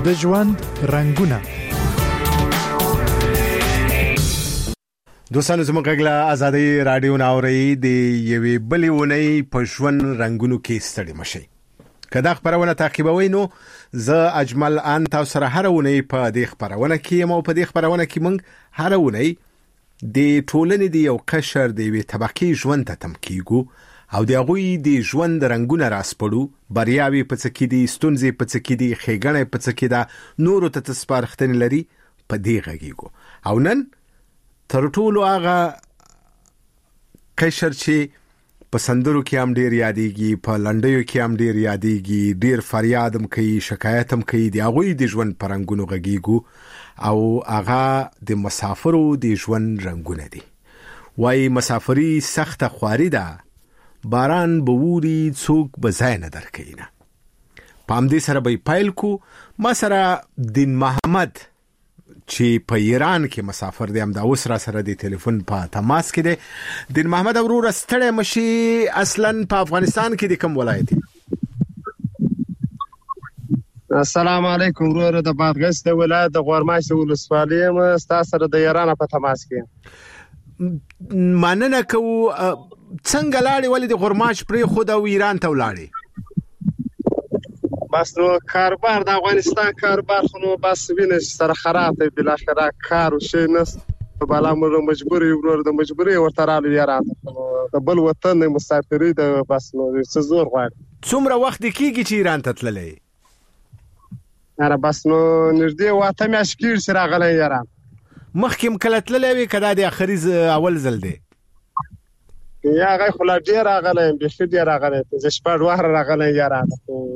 د ژوند رنگونه. دوستانو زموږ غږ له آزادۍ رادیو ناوري د یوې بلې ونې په ژوند رنگونو کې ستړي مشي. کدا خبرونه تعقیبوي نو زه اجمل ان تاسو سره هر ونې په دې خبرونه کې مو په دې خبرونه کې موږ هر ونې د ټولنې د یو قشر د وی طبقه ژوند ته تمکیګو او د هغوی د ژوند رنگونه راسپړو، بریاوي په څه کې دي، ستونزې په څه کې دي، ښېګڼې په څه کې ده، نورو ته تسپارښتنې لري، په دې غږیږو. او نن تر ټولو هغه قشر چې په سندرو کې هم ډیر یادېږي، په لنډیو کې هم ډیر یادېږي، ډیر فریاد هم کوي، شکایت هم کوي، د هغوی د ژوند په رنګونو غږیږو او هغه د مسافرو د ژوند رنګونه دي. وایي مسافري سخته خواري ده، باران بوري څوک بځای نه درکینه. پام دې سره به پیل کو. ما سره دین محمد چې په ایران کې مسافر دی، هم دا اوس را سره د ټلیفون په تماس کې دی. دین محمد ورور ستړی مشي، اصلا په افغانستان کې د کوم ولایت دی؟ السلام علیکم ورور، د بادغیس د ولایت د غورماشي ولسوالۍ یم، تاسو سره د ایران په تماس کې. مننه کوو. څنګه لاړې؟ ولې د غورماش پرې خود او ایران ته ولاړې؟ بس نو کاروبار د افغانستان کاروبار خو نو بس وینې سره خراب دی، بل اخره کار او شي نس په بالا مر مجبوري ورور د مجبوري ورته راځي ایران ته، بل وطن مسافري د بس نو څه زور غواړي. څومره وخت کېږي چې ایران ته تللې؟ اره بس نو نږدې واته میاشتې کېږي چې راغلی ایران. مخکې کله تللی وې که دا د اخري اول ځل دی؟ یا هغه خو لا ډېر راغلی یم، بیخي ډېر راغلی یم، زه شپږ واره راغلی ایران.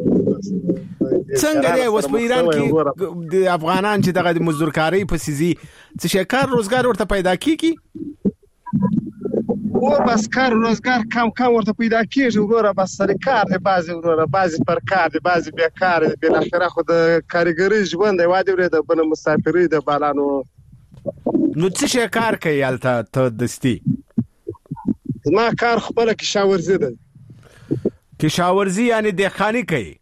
څنګه دی اوس په ایران کې د افغانان چې دغه د مزدورکارۍ پسې ځي، څه شي کار روزګار ورته پیدا کېږي؟ بس کار روزګار کم ورته پیدا کېږي وروره، بس سره کار دی، بعضې وروره بعضې پر کار دی، بعضې بېکار دی. بالاخره خو د کارګرۍ ژوند دی، وادي ورې د بله مسافرۍ د بالا. نو څه شي کار کوي هلته ته دستي؟ زما کار خپله کشاورزي دی. کشاورزي یعنې دهقاني کوي؟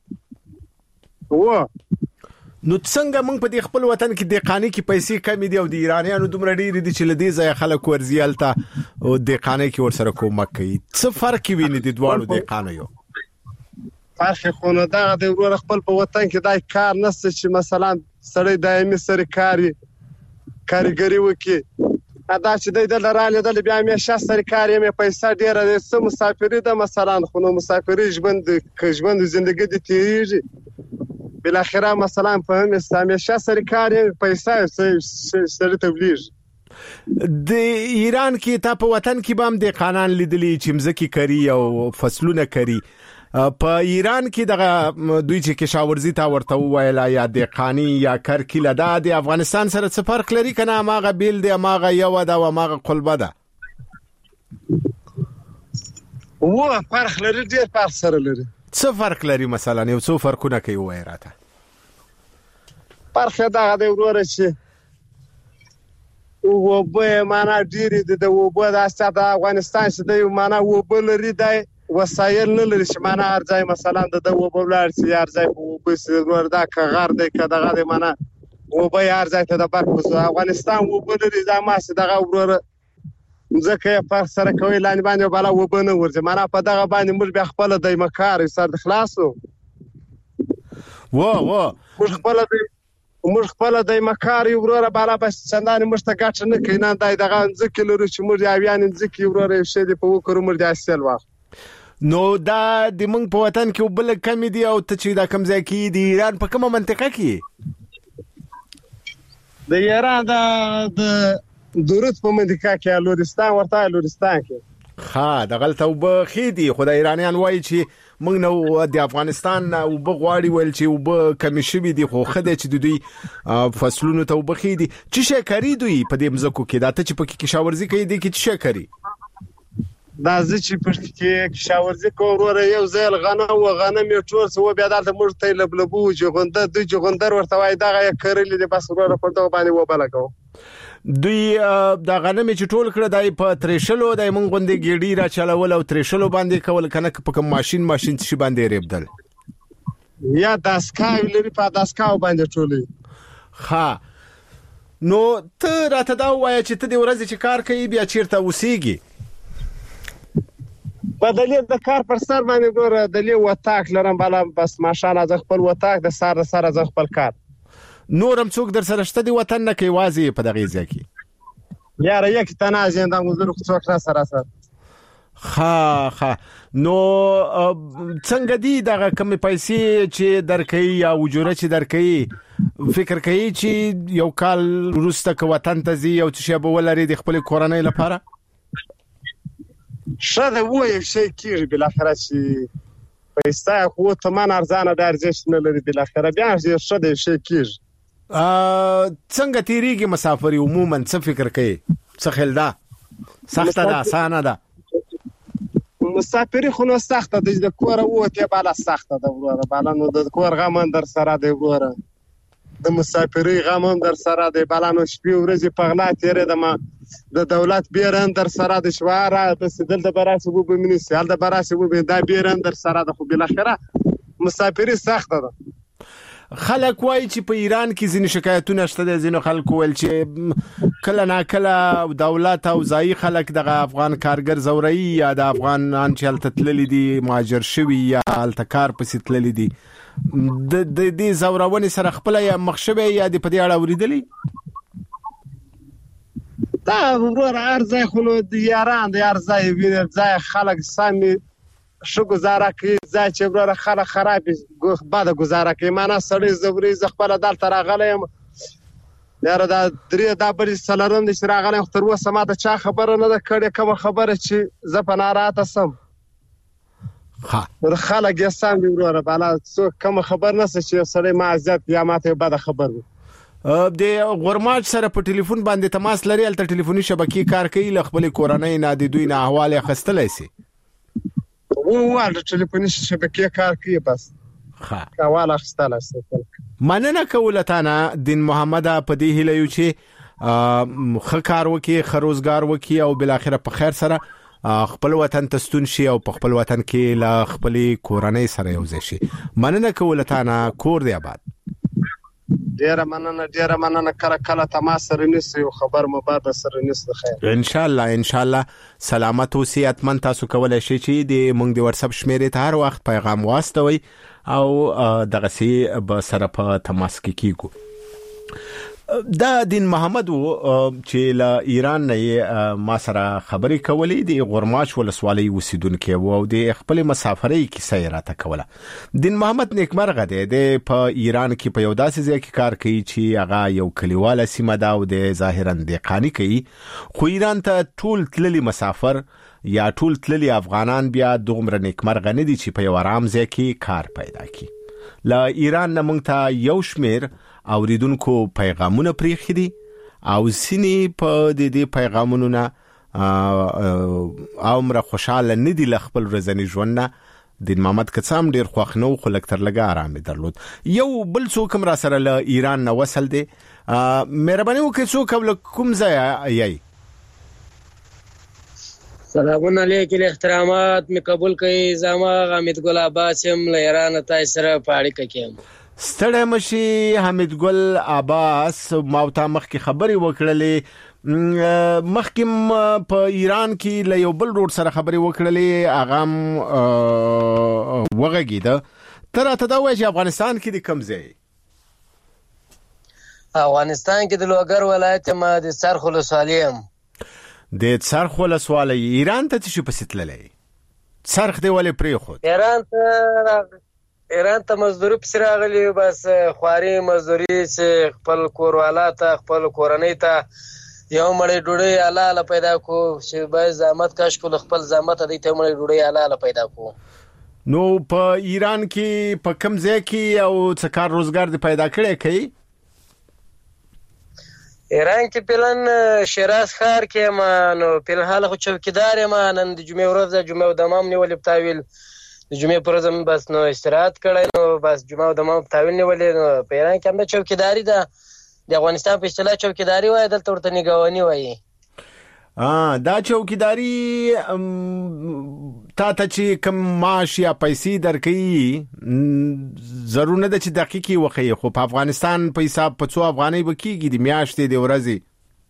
نو څنګه موږ په دې خپل وطن کې دهقاني کې پیسې کمې دي او د ایرانیانو دومره ډېرې دي چې له دې ځایه خلک ورځي هلته او دهقانۍ کې ورسره کومک کوي؟ څه فرق ویني د دواړو دهقانیو؟ فرق خو نو دغه دی وروره، خپل په وطن کې دا کار نشته چې مثلا سړی دایمي سره کارګري وکړي. دا چې دی دلته رالیدل بیا همیشه سره کار یې پیسه ډېره دی، څه مسافري ده مثلا، خو نو مسافري ژوند زندګي دې تېرېږي، بالاخره مثلا په همیشه سره کار یې پیسه سره تولیږي. د ایران کې تا په وطن کې به هم دهقانان لیدلي چې مځکې کري او فصلونه کري. په ایران کې دغه دوی چې کشاورزي تا ورته وویله یا دهقاني یا کرکیله، دا د افغانستان سره څه فرق لري که نه هماغه بیل دی، هماغه یوه ده او هماغه قلبه ده؟ فرق لري، ډېر فرق سره لري. څه فرق لري مثلا؟ یو څو فرقونه کوي ووایه راته. فرق یې دغه دی وروره چې اوبه یې معنا ډېرې دي، د اوبه داسې د افغانستان چې دی معنا اوبه لري، دی وسایل نه لري چې معنا هر ځای مثلا د اوبه ولاړ شي، هر ځای په اوبه شي وروره، دا که غر دی که دغه دی معنا اوبه یې هر ځای ته د برق وځي. افغانستان اوبه لري، دا ماسې دغه وروره ځکه یې فرق سره کوي، لاندې باندې بالا اوبه نه ورځي، معنا په دغه باندې موږ بیا خپله دیمه کار سر خلاصو موږ خپله دیمه کار یې وروره بالا بس چندانې موږ ته ګټه نه کوي. نه دی دغه ځمکې لرو چې موږ یاویانې ځمکې وروره یو شی دی په وکړو موږ د حاصل واخلو. نو دا د موږ په وطن کې اوبه لږ کمې دي، او ته چې دا کوم ځای کې د ایران په کومه منطقه کې؟ د ایران د درود په منطقه کې، لورستان ورته لورستان کې. دغلته اوبه ښې دي، خو د ایرانیان وایي چې موږ نه د افغانستان نه اوبه غواړي، ویل چې اوبه کمې شوي دي، خو ښه دی چې د دوی فصلونو ته اوبه ښې دي. څه شی کري دوی په دې مځکو کې؟ دا ته چې پکې کشاورزي کوي دې کې څه شی کري؟ دا زه چې پکې کشاورزي کوم وروره، یو ځای غنم و غنم یې ټول څه و، بیا دلته موږ ته یې لبلبو جغندر، دوی جغندر ورته وایي، دغه یې کرلي دي، بس وروره پر دغه باندې اوبه لګوو. دوی د غنم چې ټول کړه دای په تریشلو دای مونږ غوندې ګیډی را چلول او تریشلو باندې کول کنه په کوم ماشين شي باندې ریبدل. یا داسکاوي لري په داسکاو باندې ټولې. ها نو ته راته دا ووایه چې ته د ورځې چې کار کوي بیا چیرته اوسېږي؟ بدلې د کار پر سر باندې ګوره دلې وطاق لرم بالا بس ماشاءالله زه خپل وطاق د سار سره زه خپل کار. نور هم څوک در سره شته د وطن نه که یوازې په دغې ځای کې؟ یاره یک تنه زنده مزدور خو څوک نه سره سره. ها نو څنګه دي دغه کمې پیسې چې درکوي یا اجوره چې درکوي فکر کوي چې یو کال وروسته که وطن ته ځي یو څه شی به ولري د خپلې کورنۍ لپاره؟ ښه ده ووایو شی کېږي بالاخره چې پیسه خو تمام ارزانه د ارزښت نه لري بالاخره بیا ښه ده شی کېږي. څنګه تیریږي مسافري عموما څه فکر کوي څه خیال ده سخته ده اسانه ده؟ مسافري خو نو سخته ده د کوره ووتې بالا سخته ده وروره بالا نو د کور غم هم در سره دی وروره د مسافري غم هم در سره دی بالا نو شپې ورځې په غلا تېرېدم د دولت بیره هم در سره دی شواره داسې دلته به راسې وبه هلته به راسې وبه دا بیره هم در سره ده خو بالاخره مسافري سخته ده. خلک وایي چې په ایران کې ځینې شکایتونه شته دي. ځینو خلکو ویل چې کله ناکله دولت او ځایي خلک دغه افغان کارګر زوروي یا د افغانان چې هلته تللي دي مهاجر شوي یا هلته کار پسې تللي دي د دې زورونې سره خپله یا مخ شوی یا د په دې اړه اورېدلي؟ دا وروره هر ځای خو نو د یاران د هر ځای وینې ځای خلک سمې ښه ګزاره کوي ځای چې وروره خلک خراب بده ګزاره کوي معنا سړی زوري زه خپله دلته راغلی یم یاره دا درې دا بلې څلورم دی چې راغلی یم خو تر اوسه ما ته چا خبره نه ده کړې کومه خبره چې زه په ناراحته سم د خلک یې سم دي وروره بالا څوک کومه خبر نشته چې سړی ما اذیت یا ما ته یو بده خبر وي. د غورماچ سره په ټلیفون باندې تماس لري هلته ټلیفوني شبکې کار کوي له خپلې کورنۍ نه د دوی نه احوال یې اخیستلی سي؟ د ټلیفوني شبکې کار کوي بس احوال اخیستلی سي. مننه کوله تانه دین محمده په دې هیله یو چې ښه کار وکړي ښه روزګار وکړي او بالاخره په خیر سره خپل وطن ته ستون شي او په خپل وطن کې له خپلې کورنۍ سره یو ځای شي. مننه کوله تانه کور دی آباد. ډیره مننه کله تماس سره نیسي او خبر مو بعد سره نیسي. خیر ان شاء الله سلامت اوسئ. اتمن تاسو کولای شئ چې د موږ د واتس اپ شمیرې ته هر وخت پیغام واستوي او دغه سي به سره په تماس کې کیږو. دا دین محمد چې له ایران نه ما سره خبرې کولې د غورماچ ولسوالۍ اوسیدونکی او د خپل مسافرۍ کیسه یې راته کوله. دین محمد نیکمرغه دی د په ایران کې په یو داسې ځای کې کار کوي چې هغه یو کلیواله سیمه ده او د ظاهرا دهقاني کوي خو ایران ته ټول تللي مسافر یا ټول تللي افغانان بیا دومره نیکمرغه نه دي چې په یو آرام ځای کې کار پیدا کړي. له ایران نه موږ ته یو شمیر اوریدونکو پیغامونه پریښي دي او ځینې په دې پیغامونو نه عمره خوشحاله نه دي له خپل ورځني ژوند نه. دین محمد که څه هم ډېر خوښ نه و خو لږ تر لږه ارام یې درلود. یو بل څوک هم را سره له ایران نه وصل دی. مهرباني وکړئ څوک او له کوم ځایه یئ؟ سلامونه علیکم احترامات می قبول کړئ. زما حمید ګل عباس یم له ایران تاسو سره په اړیکه کې یم. ستړی مشي حمید ګل عباس. ما ته مخکې خبرې وکړلې مخکې په ایران کې له یو بل روډ سره خبرې وکړلې هغه هم وغږېده. ته راته دا وایې چې افغانستان کې د کوم ځای؟ افغانستان کې د لوګر ولایت یم د څرخ ولسوالۍ یم. د څرخ ولسوالۍ ایران ته څه پسې تللی؟ څرخ دی ولې پرېښود؟ ایران ته مزدوري پسې راغلی بس خواري مزدوري چې خپل کوروالا ته خپل کورنۍ ته یو مړۍ ډوډۍ حلاله پیدا کو چې باید زحمت کاش کول خپل زحمت دی ته مړۍ ډوډۍ حلاله پیدا کو. نو په ایران کې په کوم ځای کې او څه کار روزګار دی پیدا کړی کوي؟ ایران کې پلان شیراز ښار کې ما نو په حال خو چوکیدار یم. نن د جمعې ورځ جمعه او دمام نیولې په تاویل د جمعې پر ورځ بس نو استراحت کړی نو بس جمعه او دمام په تاویل نیولې. نو په ایران کې هم د چوکیداری ده د افغانستان په اصطلاح چوکیداری وایي دلته ورته نگهباني وایي. دا چوکیداری تا ته چې کوم معاش یا پیسې درکوي ضرور نه ده چې دقیقي وښیي، خو په افغانستان په حساب په څو افغانۍ به کېږي د میاشتې د ورځې؟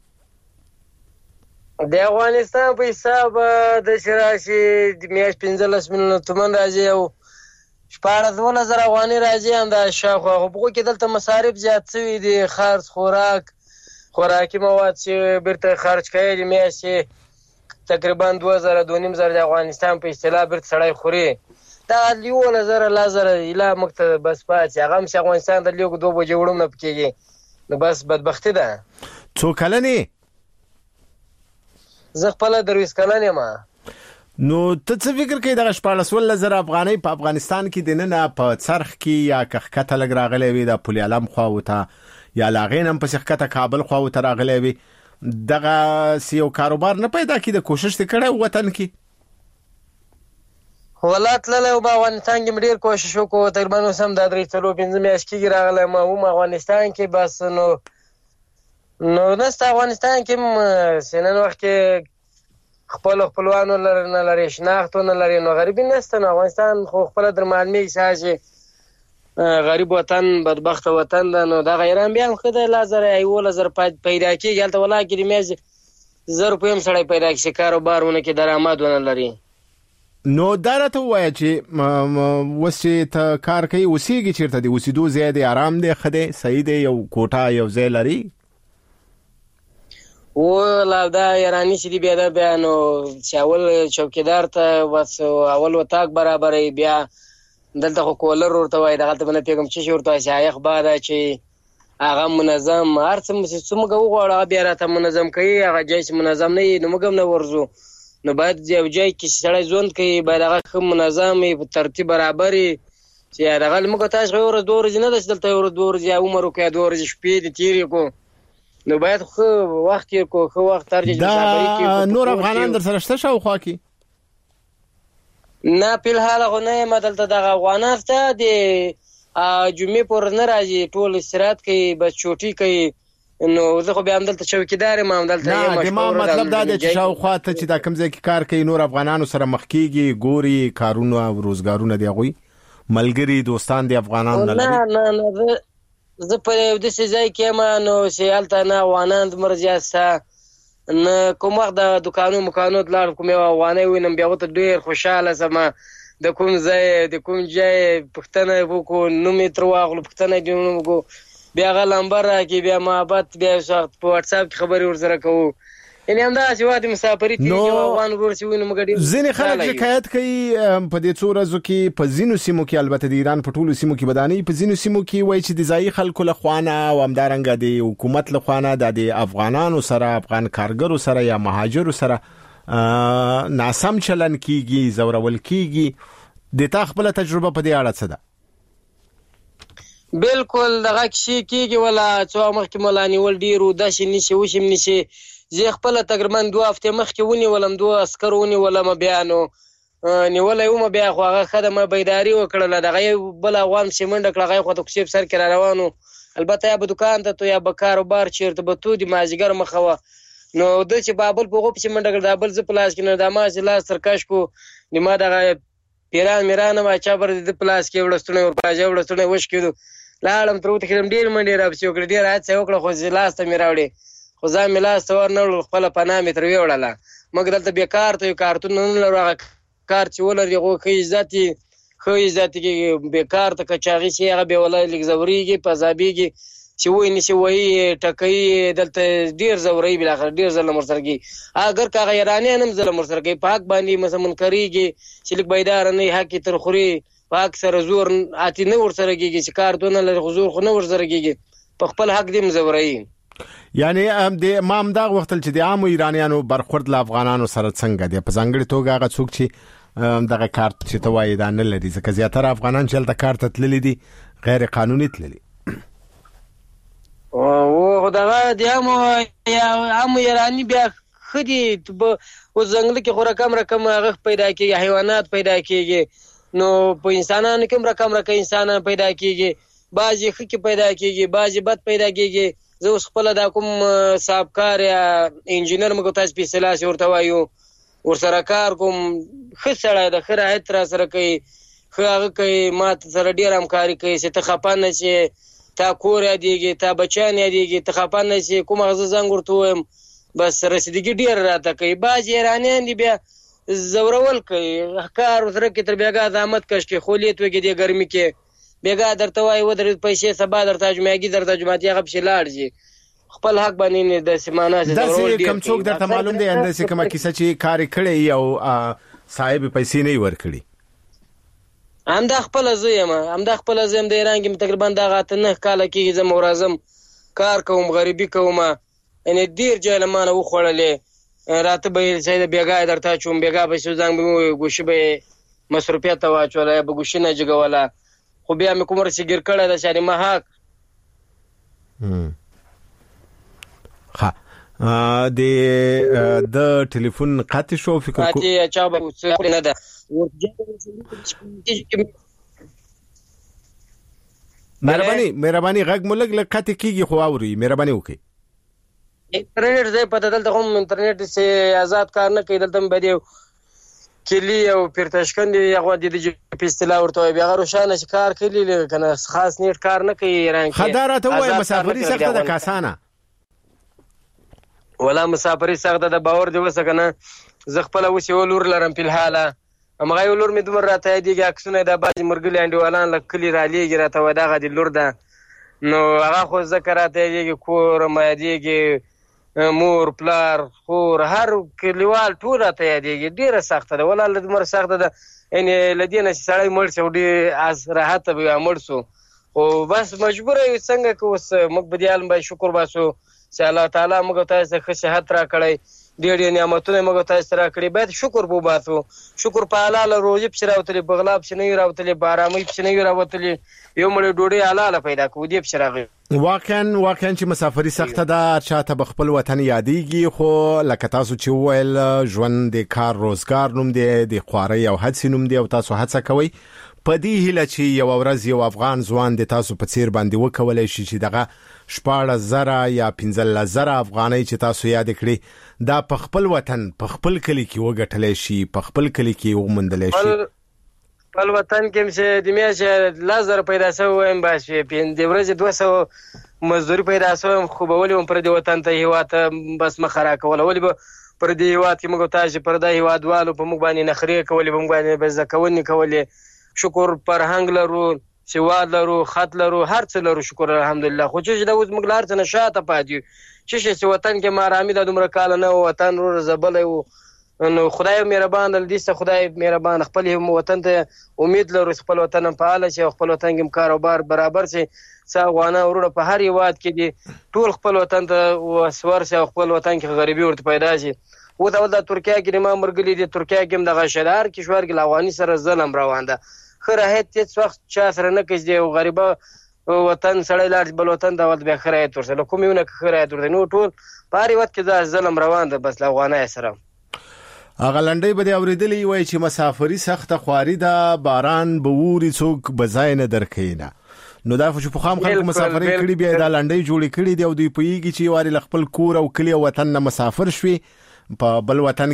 د افغانستان په حساب د راشي د میاشت 15 میلیونه تومن راځي او 14,000 افغانۍ راځي همدا شاوخوا. خو په کې دلته مصارف زیات شوي دي، خرڅ خوراکي مواد چې بیرته خرج کوي د میاشتې تقریبا 2,000-2,500 د افغانستان په اصطلاح بیرته سړی خوري. دا 11,000 اله موږ ته بس پاتې، هغه هم چې افغانستان د لیګو 2 بجې وړم نه پکېږي، نو بس بدبختي ده. څو کلن یې؟ زه خپله 23 کلن یم. نو ته څه فکر کوي دغه 14,000 افغانۍ په افغانستان کې د نن په څرخ کې یا کښکته لګ راغلی وي د پل علم خواو ته یا لاغین هم په کښکته کابل خواو ته راغلی وي، دغه یو کاروبار نه پیدا کی د کوشش کړه وطن کې؟ ولات لاله او افغانستان کې ډیر کوشش وکړو، تقریبا هم د 3-4-5 میاشتې کې راغلی ما هم افغانستان کې، بس نو نست افغانستان کې سنن وخت کې خپلوانو نه لري، شناختونه لري، نو غریبی نسته. نو افغانستان خو خپل در معلومي ساجي غریب وطن، بدبخت وطن ده. نو دا غیران بیا خدای لازر ایول زر پیدا کیږي البته ولا کې د میز زر په هم سړی پیدا کیږي کاروبارونه کې درآمد ونه لري. نو درته وای چې وسې ته کار کوي وسیږي چیرته دی وسیدو زیاده آرام دی خده صحیح دی یو کوټه یو ځای لري ولا دا ایرانی چې دی بیا دا بیانو چاول چوکیدار ته بس اول وتاک برابرې بیا دلته خو کولر ورته وای دغه ته نه پیغام چې ورته شایخ بعد چې هغه منظم هر څه موږ وغواړو بیا راته منظم کوي، هغه ځای منظم نه نو موږ نه ورزو، نو باید یو ځای کې سړی ژوند کوي باید هغه منظم په ترتیب برابرې چې هغه موږ تاسو ورځ دوه ورځې نه دلته ورځ دوه ورځې عمر کوي دوه ورځې شپې دي تیرې کو، نو باید خو وخت یې کو خو وخت ترجیح دا نور افغانان در سره شته شاوخوا کې نه په الحال غو نه مدلته د افغانان ته د جمعې پر نه راځي ټول استراحت کوي بس چوټي کوي، نو زه خو بیا هم دلته چوکیدار یم دلته یم مشهور مطلب دا دی چې شاوخوا ته چې دا کوم ځای کې کار کوي نور افغانانو سره مخ کیږي ګوري کارونه او روزګارونه دی غوي ملګری دوستان دی افغانانو نه لري. نه زه په دې ځای کې ما نو سیالته نه افغانان مرزیاسته نه کوم وخت د دکانو مکانو دلار کومه افغاني وینم بیا وته ډیر خوشاله سم د کوم ځای د کوم ځای پښتنه وکړو نو متر واغلو پښتنه دی نو بیا غلمبر راکې بیا محبت بیا وخت په واتس اپ خبري ورسره کوو، یعنی هم دا چې واده مسافرې ته افغان ورسې وینم مګړي ځینې خلک شکایت کوي په دې څو ورځو کې په ځینو سیمو کې البته د ایران په ټولو سیمو کې بداني په ځینو سیمو کې وایي چې د ځایي خلکو له خوانه او همدارنګه د حکومت له خوانه د افغانانو سره افغان کارګرو سره یا مهاجرو سره ناسم چلن کیږي زورول کیږي، د تا خپل تجربه په دې اړه څه ده؟ بالکل دغه شي کیږي ولا څو مخکې مولانی ول ډیرو د شي نشي وشم نشي زه خپل تقریبا 2 هفته مخکې ونی ولم 2 عسكرونی ولم بیانو نیولې ومه بیا خو هغه خدمه بیداری وکړه دغه بل افغان سیمنډ کړه خو ته کوشش سر کړه روانو البته یا به دکان ته یا به کاروبار چیرته به تو دی مازیګر مخوه نو د چې بابل په غوپ سیمنډ کړه دابل ز پلاس کې نه د ما لاس سرکش کو نیمه دغه پیران میرانه ما چا بر د پلاس کې وړستونه ور پاجه وړستونه وش کېدو لاړم تر وته خلم ډیر منډي را پسې وکړه ډیر هڅه وکړه خو لاس ته میراوړي خو ځم لاس ته ورنل خپل پناه متر ویوړله مګر دلته بیکار ته کارتون نه لږه کار چې ولري غو خو عزت کې بیکار ته کچاغي شي هغه به ولای لګزوريږي پزابيږي چې وای نشي وای ټکې دلته ډیر زوري بل اخر ډیر ظلم ورسرګي اگر کا غیرانی هم ظلم ورسرګي پاک باندې مسمن کریږي چې لیک بيدار نه حق تر خوري پاک سره زور اتی نه ورسرګي چې کار دونه لږ حضور خو نه ورسرګي په خپل حق دې مزوري، یعنی د امام دا وختل چې د عام ایرانیانو برخورد له افغانانو سره څنګه دی په ځنګړي توګه هغه څوک چې دغه کارت چې توای دا نه لري ځکه زیاتره افغانان چې د کارت تللی دي غیر قانوني تللی او دا د عام ایرانی بیا خدي او ځنګل کې خو رقم هغه پیدا کیږي حیوانات پیدا کیږي نو په انسانانو کې رقم انسانان پیدا کیږي بعضی خکې پیدا کیږي بعضی بد پیدا کیږي زه اوس خپل دا کوم صاحبکار یا انجینر مګو تاسو په اصطلاح ورته وایو ورسره کار کوم ښه سړی د ښه راحت را سره کوي ښه هغه کوي ما سره ډېر همکاري کوي چې ته خفه نه شې تا کور یادېږي تا بچیان یادېږي ته خفه نه شې کوم هغه زه زنګ ورته ووایم بس رسیدګي ډېره راته کوي بعضې ایرانیان دي بیا زورول کوي کار ورسره کې تر بېګا زحمت کش کې خولې توږي دې ګرمي کې بېګا درته وایي ودرېد پیسې سبا درته جمعګي درته جمعتي هغه پسې لاړ شي خپل حق باندې نه داسې معنا داسې کم څوک درته معلوم دی انداسې کومه کیسه چې کار کړی او صاحب پیسې نه ورکړي همدا خپل زه یم د ایران کې تقریبا دغه 9 کاله کېږي زه مورازم کار کوم غریبي کوم یعنی ډېر ځای له مانه وخوړلې راته به یې چې د بېګا درته اچوم بېګا به یې زنګ به مې ګوشي به یې مصروفیت ته واچوله یا به ګوشي نه جګوله خو بیا مې کوم رسې ګیر کړی ده شانې محاق د ټلیفون قطع شو فکر کو چا به څه نه ده مهرباني غږ مو لږ قطع کیږي خو اوري مهرباني وکړئ انټرنیټ ځای پته دلته هم انټرنیټ سه آزاد کار نه کوي دلته به دی کلی او پیرتشکند یغه د اصطلاح ورته بیا روشانه کار کوي کنه خاص نیټ کار نه کوي ایران کې خدای ته وای مسافري سخته ده کاسانه ولا مسافري سخته ده باور دی وسه کنه زه خپل اوس یو لور لرم په الحاله امغه یو لور مې دومره راته دیږي عکسونه د باج مرګلي انډیوالان لکلی را لیږي راته وداغه د لور ده نو هغه خو ذکر راته دیږي کور مې دیږي مور پلار خور هر کلیوال ټول راته یادېږي ډېره سخته ده ولا دومره سخته ده یعنې له دې نه چې سړی مړ شي او ډېر راحته به مړ شو خو بس مجبوره یو څنګه که اوس موږ به دې عالم باید شکر باسو چې الله تعالی موږ تاسو ته ښه صحت راکړی ډېر نعمتونه موږ تاسو ته راکړي باید شکر وباسو شکر په حلاله روزي پسې راوتلې بغلا پسې نه وي راوتلې بارامۍ پسې نه وي راوتلې یو مړی ډوډۍ حلاله پیدا کړو دې پسې راغی واقعا چې مسافري سخته ده چاته به خپل وطن یادېږي خو لکه تاسو چې وویل ژوند د کار روزګار نوم دی د خوارۍ او هڅې نوم دی او تاسو هڅه کوئ په دې هیله چې یو ورځ یو افغان ځوان د تاسو په څیر باندې وکولای شي چې دغه 14,000 یا 15,000 افغانۍ چې تاسو یاد کړی دا په خپل وطن په خپل کلی کې وګټلی شي په خپل کلی کې وموندلی شي خپل وطن کې چې د میاشتې 10,000 پیدا شوی وایم بس د ورځې 200 مزدوري پیدا شوی خو به ولې هم پر دې وطن ته هیواد ته بس مخه راکوله ولې به پر دې هیواد کې موږ تاسو پر دا هیوادوالو په موږ باندې نخرې کولې په موږ باندې به زکونې کولې شکر فرهنګ لرو سواد لرو خط لرو هر څه لرو شکر الحمدلله خو چې دا اوس موږ لار څه نشاته پاتې چې وطن کې مارامي د دومره کال نه وطن ور زبل نو خدای مهربان دې څه خدای مهربان خپل وطن ته امید لرو خپل وطن په حاله چې خپل وطن کې کاروبار برابر شي څا غوانا ورونه په هر یواد کې دي ټول خپل وطن ته وسور شي خپل وطن کې غریبي ورته پیدا شي و دا ترکیه کې ما مرګلي دي ترکیه کې د غشدار کشور کې افغاني سره ظلم روان ده خره هیڅ هیڅ وخت چا سره نه کېږي او غریبه وطن سړی لاړ بل وطن دا ول به خره تورسه کومونه خره تورته نو ټول پاري وخت کې دا ظلم روان ده بس افغانای سره اغه لنډي به اوریدلی وای چې مسافري سخته خواري ده باران به ووري څوک بزاینه درکینه نو دا چې په خام خلک مسافري کړي بیا دا لنډي جوړ کړي دی او دوی پویږي چې واري خپل کور او کلی وطن نه مسافر شوي په بل وطن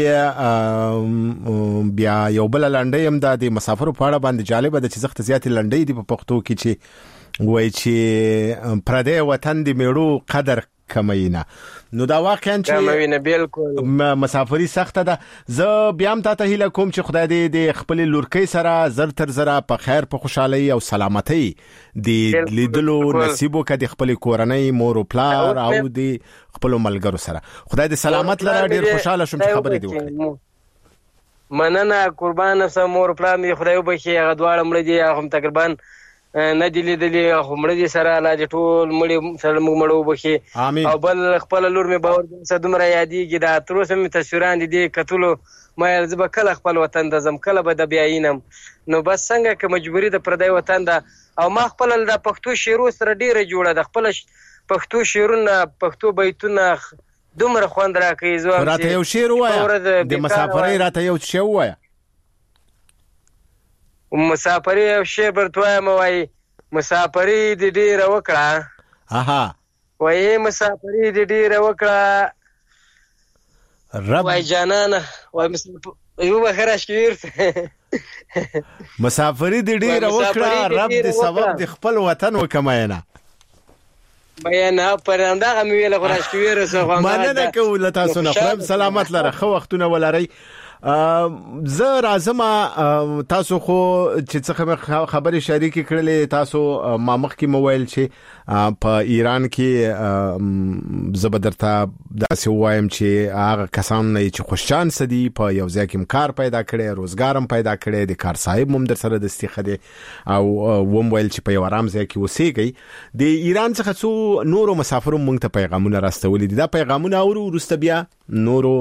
کې بیا یو بل لنډي هم د مسافرو په اړه باندې جالب ده چې زخت زیات لنډي دی په پښتو کې چې وای چې پردې وطن دی میړو قدر کمینه نو دا واقعا چې بالکل مسافري سخته ده زه بیا هم ته هیله کوم چې خدای دې د خپل لورکۍ سره زر تر زره په خیر په خوشحالي او سلامتۍ د لیدلو نصیب وکړي د خپل کورنۍ مور او پلار او د خپل ملګرو سره خدای دې سلامت لره ډیر خوشاله شوم چې خبرې دی وکړي مننه قربان سم مور پلار می خدای وبخي هغه دواړه مړ دي هم تقریبا نه دی لیدلی خو مړ دي سره الله دې ټول مړ سره موږ مړو وبخي او بل خپل لور می باور دې دومره یادېږي دا تر اوسه می تصویران دي کتلو ما زه به کله خپل وطن ته ځم کله به د بیاینم نو بس څنګه که مجبوري د پردی وطن ده او ما خپل د پښتو شعرو سره ډیره جوړه ده خپل پښتو شعرونه پښتو بیتونه دومره خوند راکوي زه راته یو شعر وایه د مسافرۍ راته یو شعر وایه مسافرۍ یو شعر برته وایم وایي مسافرۍ دې ډیره وکړه وایي مسافرۍ دې ډیره وکړه رب وای جانانه وای یو بخیر اشکیر مسافری دې ډیره وکړه رب دې سبب د خپل وطن وکماینه بیان پرنده مې ویل خو اشکیر سره مننه کوم تاسو نه خراب سلامت لره خو وختونه ولري زه راځم تاسو خو چې څه خبرې شریکې کړلې تاسو ما مخکې موبایل چې په ایران کې زبردرته داسې وایم چې هغه کسان نه چې خوششان سدي په یو ځای کې کار پیدا کړي روزګارم پیدا کړي د کار صاحب هم در سره دستي خدي او موبایل چې په یو آرام ځای کې وسیږي د ایران څخه څو نورو مسافرو مونږ ته پیغامونه راستولي دي دا پیغامونه اورو ورسته بیا نورو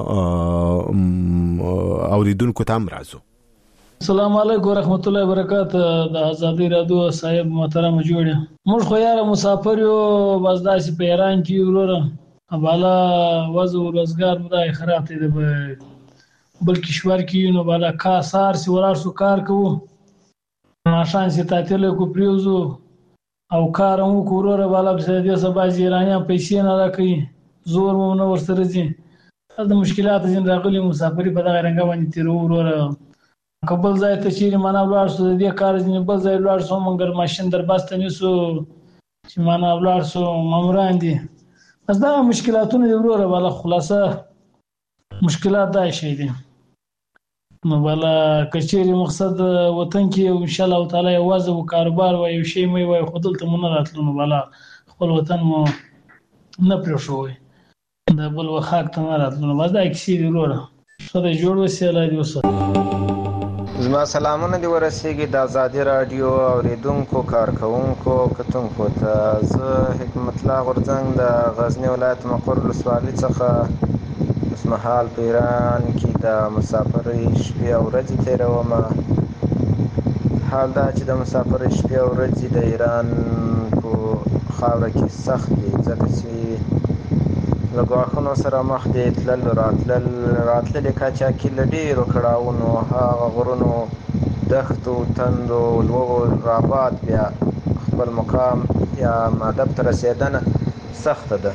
اوریدونکو ته راځو. السلام علیکم ورحمت الله وبرکاته. د آزادی رادیو صاحب محترم جوړ موږ خو یاره مسافر یو بس داسې په ایران کې وروره بالا وضع روزګار مدای خراب دی بل کشور کې نو بالا کار سی ورار سو کار کوو ماشان سي تعطیل کو پریوزو او کار مو کوروره بالا په دې سبا ایرانیان پیسې نه راکړي زور مو نه ورسره دي د مشکلات زین راغلي مسافری په دغه رنګ باندې تیر وروره قبل ځای ته چیرې معنا ولاړ سو د کار ځین بل ځای ولاړ سو مونږ ماشین در باسته نیسو چې معنا ولاړ سو ماموران دي بس دا مشکلاتونه دی وروره بالا خلاصه مشکلات دا شي دي نو بالا کچېری مقصد وطن کې ان شاء الله تعالی یوازې و کاروبار و یو شی مې وای خودل ته مونږ راتلو نو بالا خپل وطن مو نه پرښوي دا بل وخت ته نه راتلو نو باز دا کیسې دی وروره سره جوړ وسیله دی وسه زما سلامونه دی ورسېږي د آزادی رادیو اوریدونکو کارکونکو کتونکو ته زه حکمت الله غورځنګ د غزنی ولایت مقر ولسوالۍ څخه اوسمهال په ایران کې د مسافرۍ شپې او ورځې تېروم. حال دا چې د مسافرۍ شپې او ورځې د ایران په خاوره کې سخت دي ځکه چې له ګواښونو سره مخ دي تلل راتللې قاچاقي له ډېرو کړاوونو هغه غرونو دښتو تندو لوږو راباد بیا خپل مقام یا هدف ته رسېدنه سخته ده.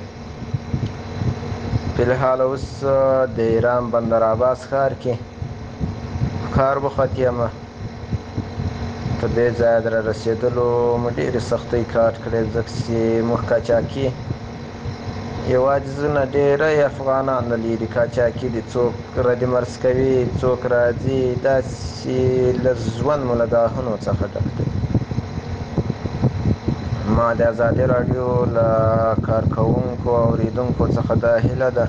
فلحال اوس د ایران بندر عباس ښار کې کار بوخت یم تر دې ځایه د رارسېدلو مې ډېرې سختۍ کار کړی ځکه چې موږ قاچاقي یوازې نه ډېری افغانان د لرې قاچاقي دي څوک ردي مرز کوي څوک راځي داسې له ژوند مو له ګواښونو څخه ډک دی. ما د آزادي راډیو له کارکوونکو او اوریدونکو څخه دا هیله ده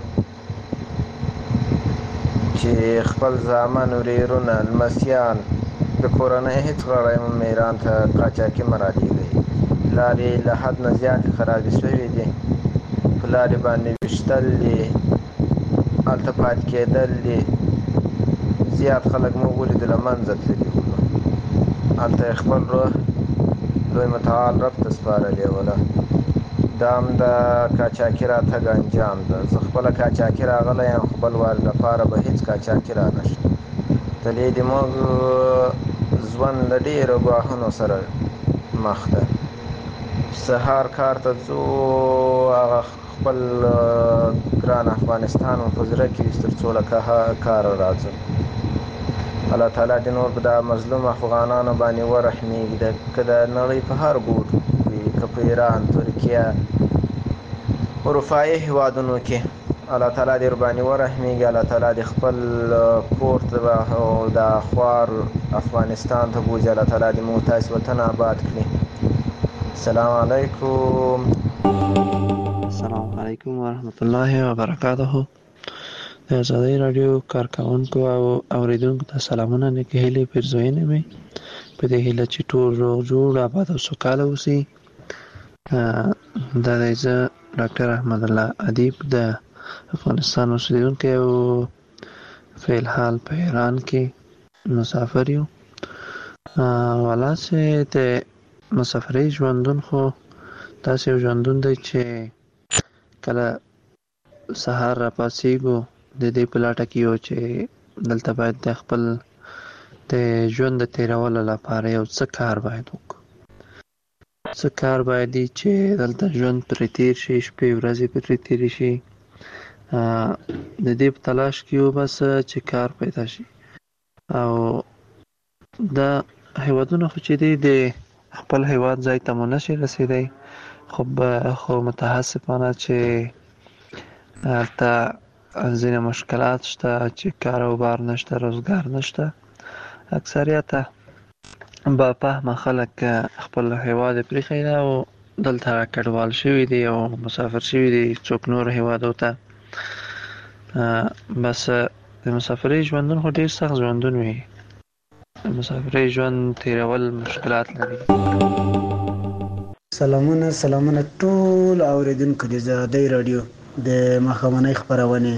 چې خپل زامن ورېرونه لمسیان د کورنۍ هېڅ غړی مو ایران ته قاچاقي مه رالیږئ. لارې له حد نه زیاتې خرابې شوې دي په لارې باندې ویشتل دي هلته پاتې کېدل دي زیات خلک مو ولیدل له منځه تللي وو هلته یې خپل روح لوی متعال رب ته سپارلې وله دا هم د قاچاقي راتګ انجام ده. زه خپله قاچاقي راغلی یم خپل وار لپاره به هېڅ قاچاقي را نه شم تللی د موږ ژوند له ډېرو ګواښونو سره مخ ده. سهار کار ته ځو هغه خپل ګران افغانستان مو په زړه کې وي تر څو له کاره راځم. الله تعالی دې نور په دا مظلوم افغانانو باندې ورحمېږي که د نړۍ په هر ګوټ وي که په ایران ترکیه اروپایي هېوادونو کې الله تعالی دې ورباندې ورحمېږي. الله تعالی دې خپل کور ته او د خوار افغانستان ته بوځي. الله تعالی دې موږ تاسې وطن آباد کړي. السلام علیکم. السلام علیکم ورحمت الله وبرکاته. د آزادی رادیو کارکونکو او اوریدونکو ته سلامونه نیکې هیلې پیرزوینې مې په دې هیله چې ټول روغ جوړ آباد او سوکاله اوسي. دا دی زه ډاکټر احمد الله ادیب د افغانستان اوسیدونکی او فیلحال په ایران کې مسافر یم. ولاسې د مسافرۍ ژوندون خو داسې یو ژوندون دی چې کله سهار را پاڅېږو د دې په لټه کې یو چې دلته باید د خپل د ژوند د تېرولو لپاره یو څه کار باید وکړو څه کار باید چې دلته ژوند پرې تېر شي شپې ورځې پرې تېرې شي د دې په تلاش کې یو بس چې کار پیدا شي. او دا هیوادونه خو چې دی د خپل هیواد ځای ته مو نشي رسېدی، خو متاسفانه چې هلته ځینې مشکلات شته چې کار او بار نشته، روزګار نشته. اکثریته با فهمه خلک خپل هیواد یې پرېښی دی او دلته کډوال شوي دي او مسافر شوي دي څوک نورو هیوادو ته. بس د مسافرۍ ژوندون خو ډېر سخت ژوندون وي. د مسافرۍ ژوند تېرول مشکلات لري. سلامونه ټول اوریدونکو د آزادۍ راډیو د ماښامنۍ خپرونې.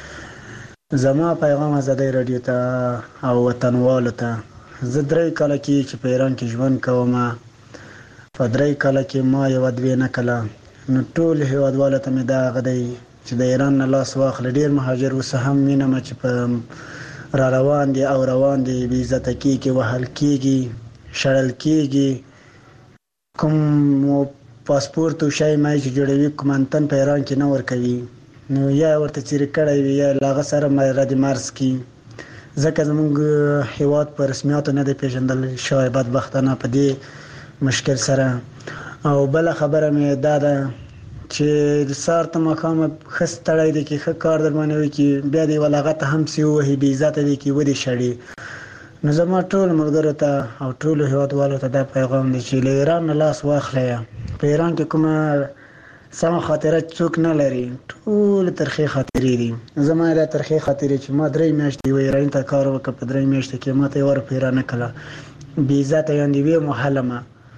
زما پیغام آزادۍ راډیو ته او وطنوالو ته. زه 3 کاله کې چې په ایران کې ژوند کوم، په 3 کاله کې ما یوه دوې نه کله، نو ټول هیوادوالو ته مې دا هغه دی چې د ایران نه لاس واخله. ډېر مهاجر اوس هم وینم چې په را روان دي او روان دي، بې عزته کېږي، وهل کېږي، شړل کېږي. کوم پاسپورت او شی مای چې جوړوي کومنتن په ایران کې نه ورکوي، نو یا ورته څیرې کړی وي یا له هغه سره رد مرز کي، ځکه زموږ هیواد په رسمیاتو نه دی پیژندل شوی بدبختانه په دې مشکل سره. او بله خبره مې دا ده چې د سهار ته ماښامه ښه ستړی دی کې ښه کار در باندې وکړي، بیا دې ولغه ته هم سي ووهي، بې عزته دی کې ودې شړي. نو زما ټول ملګرو ته او ټولو هیوادوالو ته دا پیغام دی چې له ایران نه لاس واخلئ. په ایران کې کومه سمه خاطره څوک نه لري، ټول ترخې خاطرې دي. زما دا ترخې خاطرې چې ما 3 میاشتې یو ایراني ته کار وکړ، په 3 میاشتې کې ما ته یې ورپیره نه کړله، بې عزته یعنې ویې محلمه،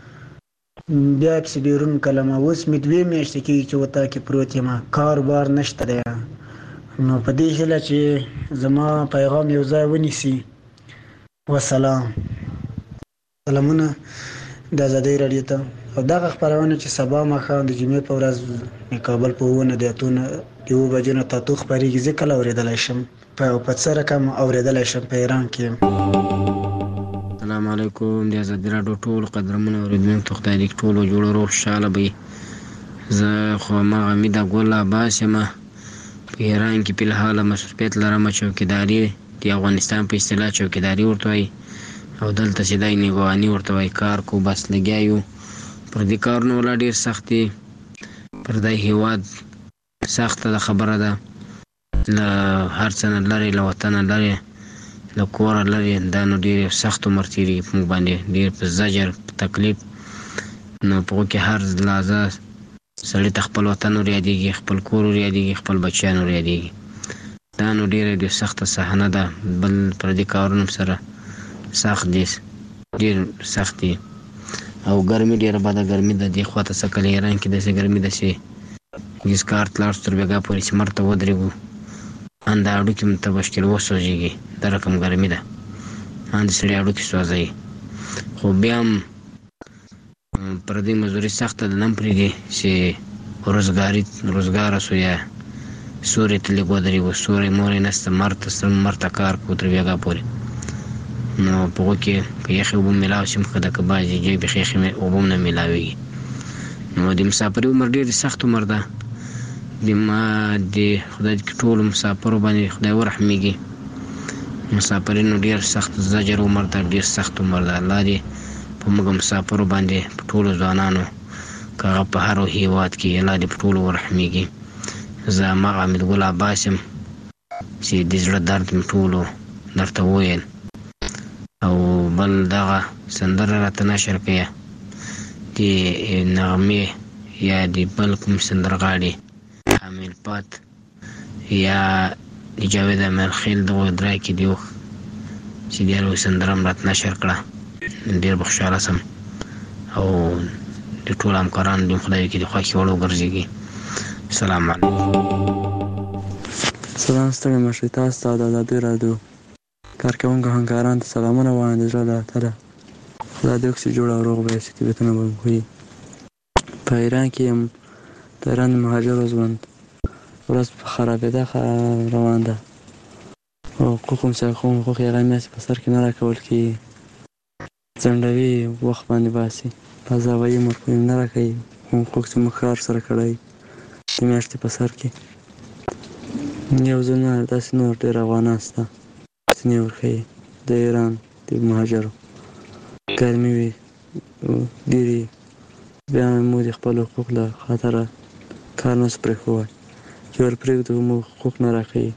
بیا پسې بیرون کړلم. اوس مې 2 میاشتې کېږي چې وطا کې پروت یم، کار بار نشته دی. نو په دې هیله چې زما پیغام یو ځای ونیسي. وسلام. سلامونه د آزادۍ راډیو ته. او دغه خپرونه چې سبا ماښام د جمعې په ورځ د کابل په 9 بجو نه تاتو خپرېږي، زه کله اورېدلی شم په څه رقم اورېدلی شم په ایران کې. السلام علیکم د آزادۍ راډیو ټول قدرمنو اورېدونکو، خدای دې ټولو جوړ روغ خوشحاله به. زه خو هماغه حمیده ګل عباس یم، په ایران کې فلحال مصروفیت لرم، چوکیداري د افغانستان په اصطلاح چوکیداري ورته وایي، او دلته چې دی نګواني ورته وایي. کار کو بس لګیا یو، پر دې کارونه ولا ډېر سخت دي. پر دې هېواد سخته ده خبره ده، له هر څه نه لرې، له وطنه لرې، له کوره لرې. دا نو ډېر سخت عمر تېرېږي په موږ باندې، ډېر په زجر، په تکلیف. نو په هغو کې هر لحظه سړي ته خپل وطن ور یادېږي، خپل کور ور یادېږي، خپل بچیان ور یادېږي. دا نو ډېره ډېر سخته صحنه ده. بل پر دې کارونو سره سخت دي، ډېر سخت دي. او ګرمي ډېره بده ګرمي ده. دې خوا ته څه کله ایران کې داسې ګرمي ده چې ګیس کار ته لاړ شو تر بېګا پورې چې مړ ته ودرېږو، ان د هډوکي مو ته بشکل وسوځېږي. دا رقم ګرمي ده، ان د سړي هډوکي سوځوي. خو بیا هم پر دې مزدوري سخته ده، نه هم پرېږدي چې روزګاره سو یا سوري ته لږ ودرېږو. سوری موری نسته، مر ته کار کوو تر بېګا پورې. نو په هغو کې که یخې اوبه میلاو شي ښه ده، که بعضې ځای بیخي یخې اوبه هم نه میلاوېږي. نو د مسافرۍ عمر ډېر سخت عمر ده. د خدای دې ټولو مسافرو باندې خدای ورحمېږي. مسافرینو ډېر سخت زجر عمر ده، ډېر سخت عمر ده. الله دې په موږ مسافرو باندې، په ټولو ځوانانو، که هغه په هر هېواد کې، الله دې په ټولو ورحمېږي. زه هماغه حمیدګل عباس یم چې د زړه درد مې ټولو درته وویل. او بل دغه سندره راته نشر کړه د نغمې یا د بل کوم سندرغاړي حمیل پات یا د جاوید امیرخیل دغه درای کې دی چې د یو سندره هم راته نشر کړه. ډېر به خوشحاله سم او د ټولو همکارانو دې خدای کې د خوښې وړ وګرځېږي. سلام علیکم. سلام ستړي مشرې، تاسو ته د آزادۍ راډیو کارکوونکو همکارانو ته سلامونه وایم د زړه له تله. خدای دې وکړي چې جوړ او روغ به یاستئ، طبیعتونه به مو ښه وي. په ایران کې یم، د ایران د مهاجرو ژوند ورځ په خرابېدا روان ده. حقوق حقوق یې هغه میاشتې په سر کې نه راکول کېږي، ځنډوي، وخت باندې باسي، قضاوي مفهوم نه راکوي. حقوق چې موږ ښار سره کړی د میاشتې په سر کې یو ځل نه داسې نور ډېر افغانان شته ځینې ورښیي د ایران د مهاجرو ګرمي وي ډېرې بیا موږ د خپل حقوق له خاطره کار نسو پرېښودی چې ور پرېږدو موږ حقوق نه راښیي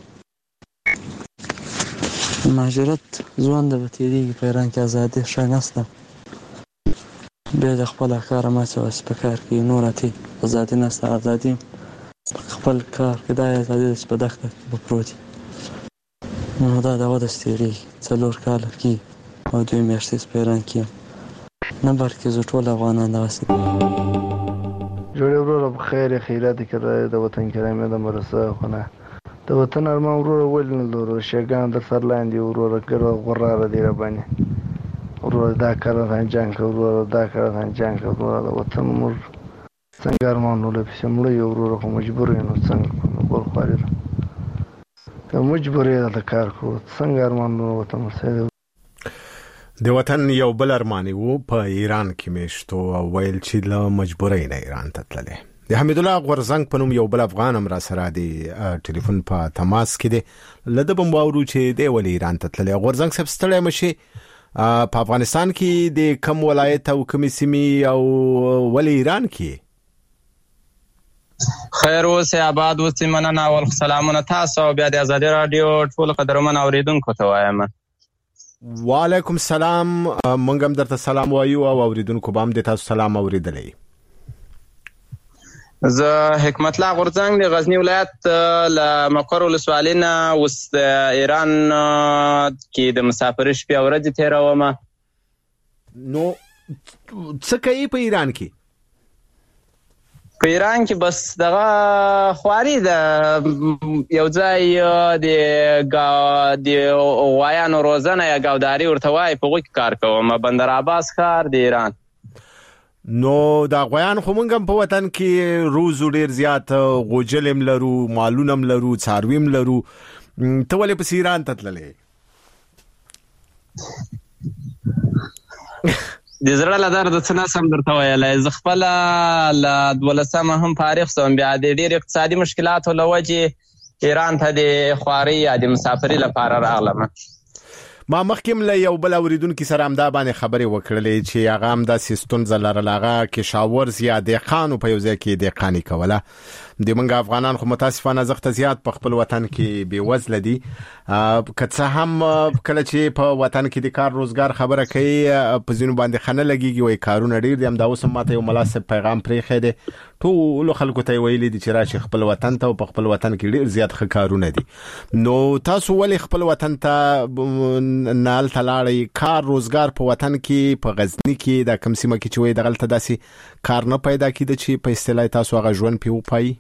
مهاجرت ژوند به تېرېږي په ایران کې ازادي ښه نشته بیا د خپله کاره مه اچوه چې په کار کې نور اتې ازادي نشته ازادي خپل کار کې دا ازادي ده چې په دښته کې به پروت وي نو دا د وده چې تېرېږي 4 کاله کېږي او 2 میاشتې په ایران کې یم نه بلکې زه ټول افغانان دغسې جوړې وروره په خیر خیرات کرایه د وطن کرامه د مرسه خونه د وطن ارمان وروره ولې نه لرو شیګان د سر لاندې وروره ګرو غراره دی را باندې وروره دا کار انجام کوي وروره دا کار انجام کوي وروره د وطن مور څنګه ارمان ولې په شمله یو وروره خو مجبور یم څنګه ګور خواري ته مجبور یې د کار کو څنګه ارمان وطن سره د وطن یو بل ارمان وو په ایران کې میشتو او ویل چې له مجبورۍ نه ایران ته تللی د حمید الله غورزنګ په نوم یو بل افغان هم را سره د ټلیفون په تماس کې دی له ده به م واورو چې دی ولې ایران ته تللی غورزنګ صاحب ستړی مه شي په افغانستان کې د کم ولایت او کمې سیمې او ولې ایران کې خیر اوسې آباد اوسې مننه اول سلامونه تاسو او بیا د ازادي راډیو ټول قدرمن اوریدونکو ته وایم وعلیکم سلام مونږ هم درته سلام وایو او اوریدونکو به هم د تاسو سلام اوریدلی زه حکمت الله غورزنګ د غزني ولایت له مقر ولسوالۍ نه اوس د ایران کې د مسافرۍ شپې او ورځې تېرومه نو څه کوي په ایران کې په ایران کې بس دغه خواري ده یو ځای د غوایانو روزنه یا ګاوداري ورته وایي په هغو کې کار کوم بندر عباس ښار د ایران نو دا غویان خو موږ هم په وطن کې روزو ډېر زیات غوجل هم لرو مالونه هم لرو څاروي هم لرو ته ولې پس ایران ته تللی د زړه له درده څه نسم درته ویلی زه خپله له 12 هم فارغ شوم بیا د ډېر اقتصادي مشکلاتو له وجې ایران ته د خوارۍ یا د مسافرۍ لپاره راغلم ما مخکې له یو بل اوریدونکي سره همدا باندې خبرې وکړلې چې هغه همداسې ستونزه لرله هغه کشاورز یا دهقانو په یو ځای کې دهقاني کوله د موږ افغانان خو متاسفانه زغته زیات په خپل وطن کې بېوزله دي که څه هم کله چې په وطن کې د کار روزګار خبره کوي په ځینو باندې ښه نه لګېږي وایي کارونه ډېر دي همدا اوس هم ماته یو ملا صاحب پیغام پرېښی دی ټولو خلکو ته یې ویلي دي چې راشي خپل وطن ته او په خپل وطن کې ډېر زیات ښه کارونه دي نو تاسو ولې خپل وطن ته نه هلته لاړئ کار روزګار په وطن کې په غزني کې دا کوم سیمه کې چې وایي دغلته داسې کار نه پیدا کېده چې په اصطلاح تاسو هغه ژوند پرې وپایي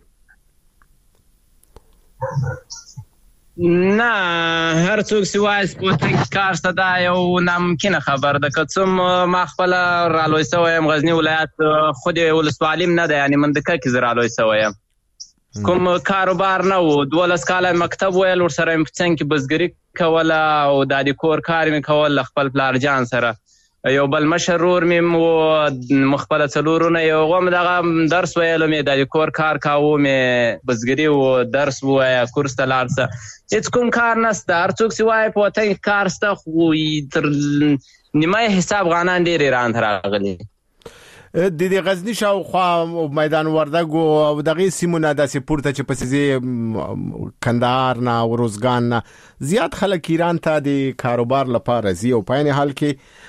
نه هر څوک چې وایي په وطن کې کار شته دا یو ناممکنه خبر ده که څه ما خپله رالوی شوی یم غزني ولایت خود ولسوالي هم نه ده یعنې منطقه کې زه رالوی شوی یم کوم کاروبار نه و 12 کاله مکتب ویل ورسره مې په څنګ کې بزګري کوله او دا د کور کار مې کول له خپل پلار جان سره یو بل مشر ورور مې و مخبله 4 ورونه یو هغه هم دغه درس ویلو مې د کور کار کاوه مې بزګري و درس ووایه کورس ته لاړ شه هېڅ کوم کار نشته هر څوک چې وایي په وطن کې کار شته خو تر نیمه حساب افغانان ډېر ایران ته راغلي د غزني شاوخوا میدان وردګ او دغې سیمو نه داسې پورته چې پسې کندهار نه او روزګان نه زیات خلک ایران ته د کاروبار لپاره ځي او په عین حال کې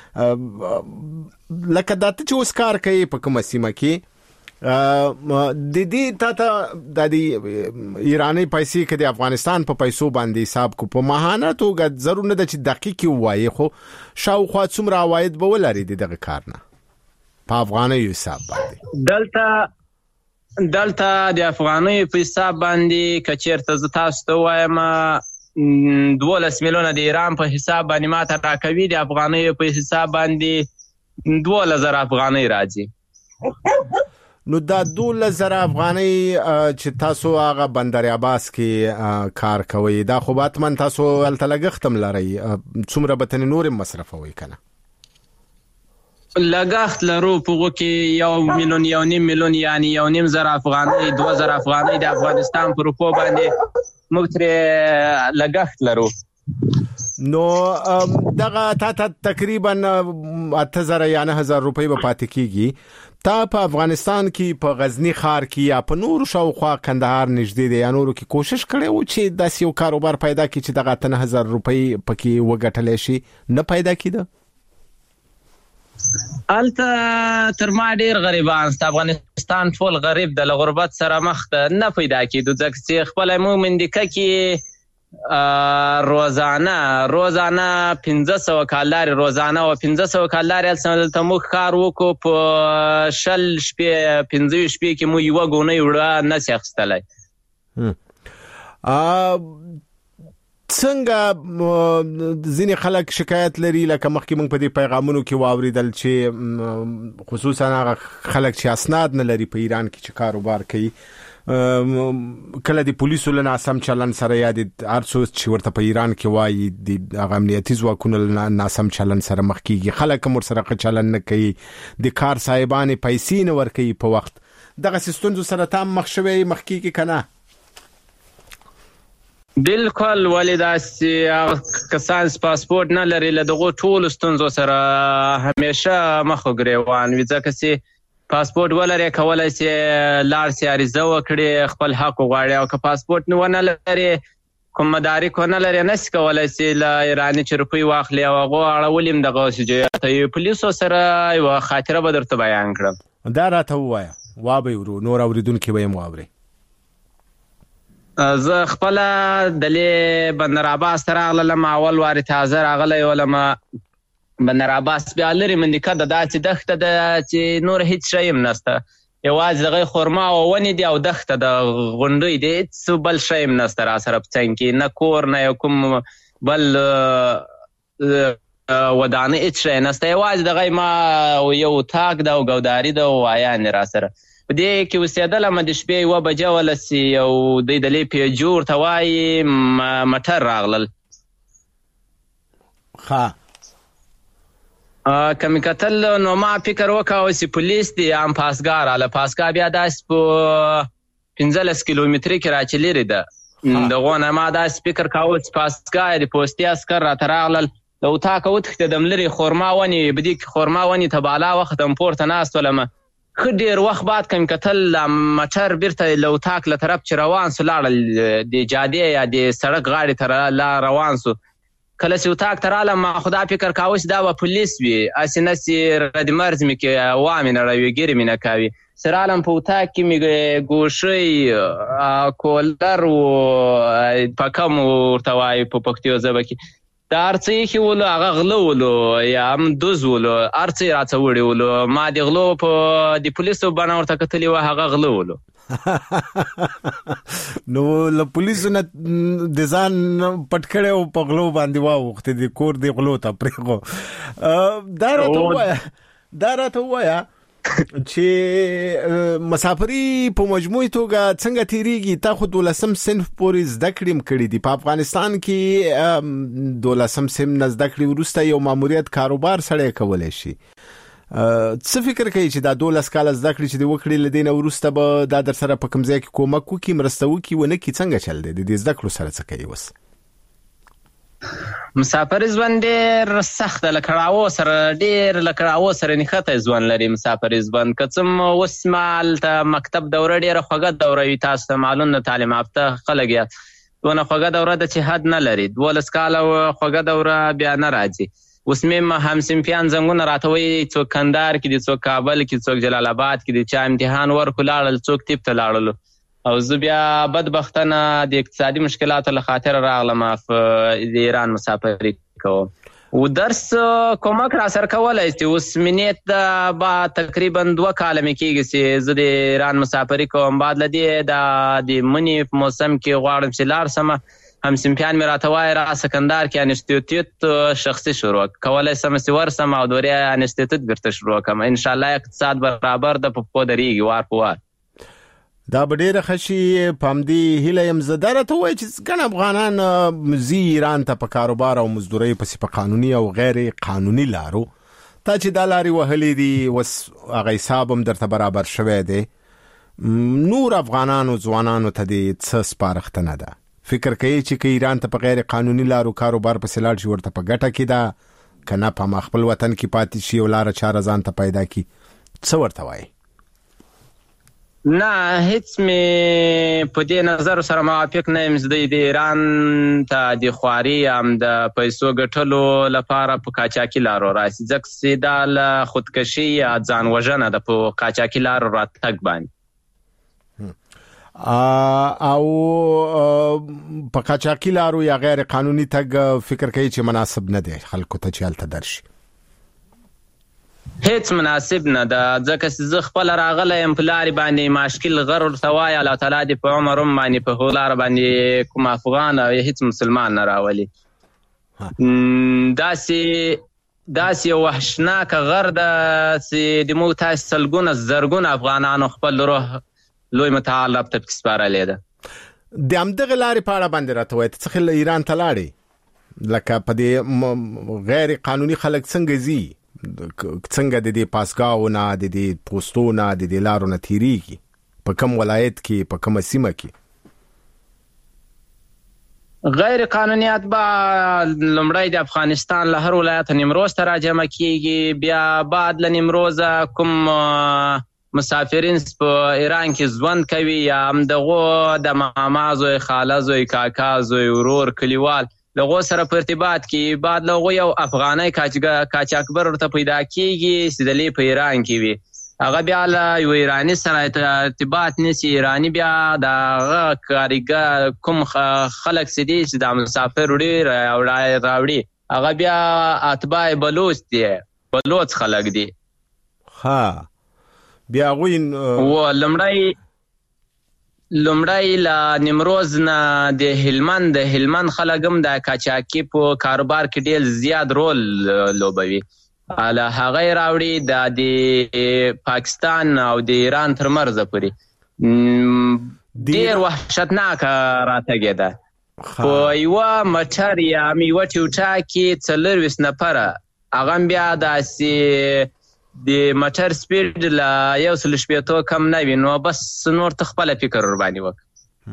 لکه دا ته چې اوس کار کوي په کومه سیمه کې د دې ته د ایراني پیسې کې د افغانستان په پیسو باندې حساب کو په ماهانه توګه ضرور نه ده چې دقیق ووایي خو شاوخوا څومره عواید به ولري دغه کار نه په افغاني حساب باندې دلته د افغاني په حساب باندې که چېرته زه تاسو ته ووایم 12 میلیونه د ایران په حساب باندې ماته راکوي د افغاني په حساب باندې 2000 افغانۍ راځي نو دا 2000 افغانۍ چې تاسو هغه بندر عباس کې کار کوئ دا خو حتما تاسو هلته لګښت هم لرئ څومره به ترې نور مصرفوئ که نه لګښت لرو په هغو کې 1 میلیون 1.5 میلیون یعنې 1.5 افغانۍ 2000 افغانۍ د افغانستان په روپو باندې موږ ترې لګښت لرو. نو دغه تا تقریبا 8000 یا 9000 روپۍ به پاتې کیږي. تا په افغانستان کې په غزنی ښار کې یا په نور شاوخوا کندهار نږدې دی یا نورو کې کوشش کړی و چې داسې یو کاروبار پیدا کړي چې دغه 9000 روپۍ پکې وګټلی شي؟ نه پیدا کېده؟ الته تر ما ډیر غریبان ست افغانستان ټول غریب د غربت سره مخ ته نه پیدا کېدو ځکه چې خپل مومندکه کې روزانه 1500 کالداري روزانه او 1500 کالداري الته مو کار وکړو په شل شپې 15 شپې کې مو یو غونې وړه نه شخصتلای. څنګه ځینې خلک شکایت لري لکه مخکې موږ په دې پیغامونو کې واوریدل چې خصوصا هغه خلک چې اسناد نه لري په ایران کې چې کاروبار کوي کله د پولیسو له ناسم چلن سره یا د هر څه چې ورته په ایران کې وایي د امنیتي ځواکونو له ناسم چلن سره مخ کیږي. خلک هم ورسره چلن نه کوي، د کار صاحبانې پیسې نه ورکوي په وخت. دغه ستونزو سره تام مخ شوی مخ کیږي که نه؟ بالکل، ولې داسې کسان پاسپورت نه لري له دغو ټولو ستونزو سره همیشه مخ وګریوان وي ځکه چې پاسپورت ولري کولای شي لاړ شي عریضه وکړي خپل حق وغواړي او که پاسپورت نه لري کوم مدارک نه لري نشي کولای شي له ایراني چې روپۍ واخلي او هغه اړولې هم دغه سجیات پولیسو سره یو خاطره به درته بیان کړم. دا راته ووایه وابه ورو نور اوریدونکي به هم واوري. زه خپل دلې بندر عباس ته راغلم، اول وارې تازه راغلی ولم بندر عباس بیا لرې مندکه ده داسې دښته ده چې نور هیڅ شی هم نشته، یوازې دغه خرما او ونې دي او دښته د غونډۍ دی، هیڅ بل شی هم نشته را سره په څنګ کې، نه کور نه یو کوم بل ودانه هیڅ شی نشته، یوازې دغه ما یو اتاق ده او ګوداري ده او وایانې را سره په دې کې اوسېدلم. د شپې 1 بجه ولسي او دوی د لې پیجور ته وایي مټر راغلل. ښه که مې کتل نو ما فکر وکړ چې پولیس دي ام پاسګار اله پاسګا بیا داسې په 15 کیلومترۍ کې راچې لرې ده دغه نه ما داسې فکر کاوه چې پاسګا د پوستي عسکر راته راغلل د اتاقه وتښتېدم لرې خرما ونې بدې کې خرما ونې ته بالا وختم پورته ناست ولم ښه ډېر وخت بعد که مې کتل مټر بیرته له اتاق له طرف چې روان سو لاړل د جادې یا د سړک غاړې ته روان سو. کله چې اتاق ته رالم ما خدا فکر کاوه چې دا به پولیس وي، هسې نسې ردمرز مې کې وامې نړوي ګیرې مې نه کوي. چې رالم په اتاق کې مې ګوشۍ کولر و پکم ورته وایي په پښتو ژبه کې دا هر څه ایښي ولو هغه غله ولو یا هم دوز ولو هر څه یې راڅه وړي ولو. ما د غلو په د پولیسو بڼه ورته کتلې وه هغه غله ولو. نو له پولیسو نه د ځان پټ کړی او په غلو باندې واوښتې د کور د غلو ته پرېښو. دا راته ووایه چې مسافري په مجموعي توګه څنګه تیریږي؟ تا خو 12 صنف پورې زده کړې هم کړي دي. په افغانستان کې 12 صنف نه زده کړې وروسته یو ماموریت کاروبار سړی کولی شي. څه فکر کوي چې دا 12 کاله زده کړې چې دی وکړي له دې نه وروسته به دا در سره په کوم ځای کې کومک وکړي مرسته وکړي ونه کړي؟ څنګه چل دی د دې زده کړو سره څه کوي؟ اوس مسافر ژوند ډېر سخت له کړاوو سره نښتی ژوند لري. مسافر ژوند که څه اوس ما هلته مکتب دوره ډېره خوږه دوره وي، تاسو ته معلوم د تعلیم یافته خلک یاست، دونه خوږه دوره ده چې حد نه لري. 12 کاله خوږه دوره بیا نه راځي. اوس مې همصنفیان زنګونه راته وایي څوک کندهار کې دي، څوک کابل کې، څوک جلال آباد کې دي، چا امتحان ورکو لاړل، څوک طب ته لاړلو او زه بیا بدبختانه د اقتصادي مشکلاتو له خاطره راغلم د ایران مسافري کوم و درس کومک را سره کولی شي. اوس مې نیت به تقریبا 2 کاله مې کېږي چې زه د ایران مسافري کوم. بعد له دې د مني په موسم کې غواړم چې لاړ سم. همصنفیان مې راته وایي راسه کندهار کې انسټیټیوټ شخصي شروع کولی سم چې ورسم او دورې انسټیټیوټ بیرته شروع کړم. انشاءالله اقتصاد برابر ده په پښو درېږي وار په وار. دا به ډېره ښه شي. په همدې هیله یم زه. دا راته ووایي چې ګڼ افغانان ځي ایران ته په کاروبار او مزدورۍ پسې په قانوني او غیر قانوني لارو. تا چې دا لارې وهلې دي اوس هغه حساب هم درته برابر شوی دی. نور افغانانو ځوانانو ته دې څه سپارښتنه ده فکر کوي چې که ایران ته په غیر قانوني لارو کاروبار پسې لاړ شي ورته په ګټه کې ده که نه په خپل وطن کې پاتې شي او لاره چاره ځان ته پیدا کړي؟ څه ورته وایي؟ نه هیڅ مې په دې نظر سره موافق نه یم چې د ایران ته د خواري هم د پیسو ګټلو لپاره په قاچاقي لارو راسي، ځکه چې دا له خودکشي یا ځان وژنه ده په قاچاقي لارو راتګ باندې. او په قاچاقي لارو یا غیر قانوني تګ فکر کوي چې مناسب نه دی خلکو ته چې هلته درشي؟ هیڅ مناسب نه ده، ځکه چې زه خپل راغلی یم په لارې باندې ماشکل غر ورته وایي الله تعالی دې په عمر باندې په هغو لاره باندې کوم افغان او هیڅ مسلمان نه راولي. داسې یو وحشناکه غر ده چې د موږ تاسې سلګونه زرګونه افغانانو خپل روح لوی متعال رب ته پکې سپارلې ده. د همدغې لارې په اړه باندې راته وایي ته څه خیال ایران ته لاړې؟ لکه په دې غیر قانوني خلک څنګه ځي؟ څنګه د دې پاسګاو نه د دې پوسټو نه د دې لارو نه تیریږي؟ په کوم ولایت کې په کومه سیمه کې؟ غیر قانوني اتباع لومړی د افغانستان له هر ولایت نیمروز ته راجمع کیږي، بیا بعد له نیمروزه کوم مسافرین په ایران کې ژوند کوي یا هم دغو د ماما زوی، خاله زوی، کاکا زوی، ورور، کلیوال لغو سره په ارتباط کې بعد لغو یو افغاني قاچاقبر ورته پیدا کیږي چې دلې په ایران کې وي، هغه بیا له یو ایراني سره ارتباط نیسي، ایراني بیا د هغه کاریګر کوم خلک چې دي چې د مسافر راوړي هغه بیا اتباع بلوچ دي، بلوچ خلک دي. ها بیا هغوی لومړی له نیمروز نه د هلمند خلک هم د قاچاقي په کاروبار کې ډېر زیات رول لوبوي، له هغه راوړي د پاکستان او د ایران تر مرزه پورې ډېر وحشتناکه راتګې ده. په یوه موټر یا یوه ټوټه کې 40 نفره، هغه بیا داسې د موټر سپیډ له 160 کم نه وي، نو بس نور ته خپل فکر ور باندې وکړه.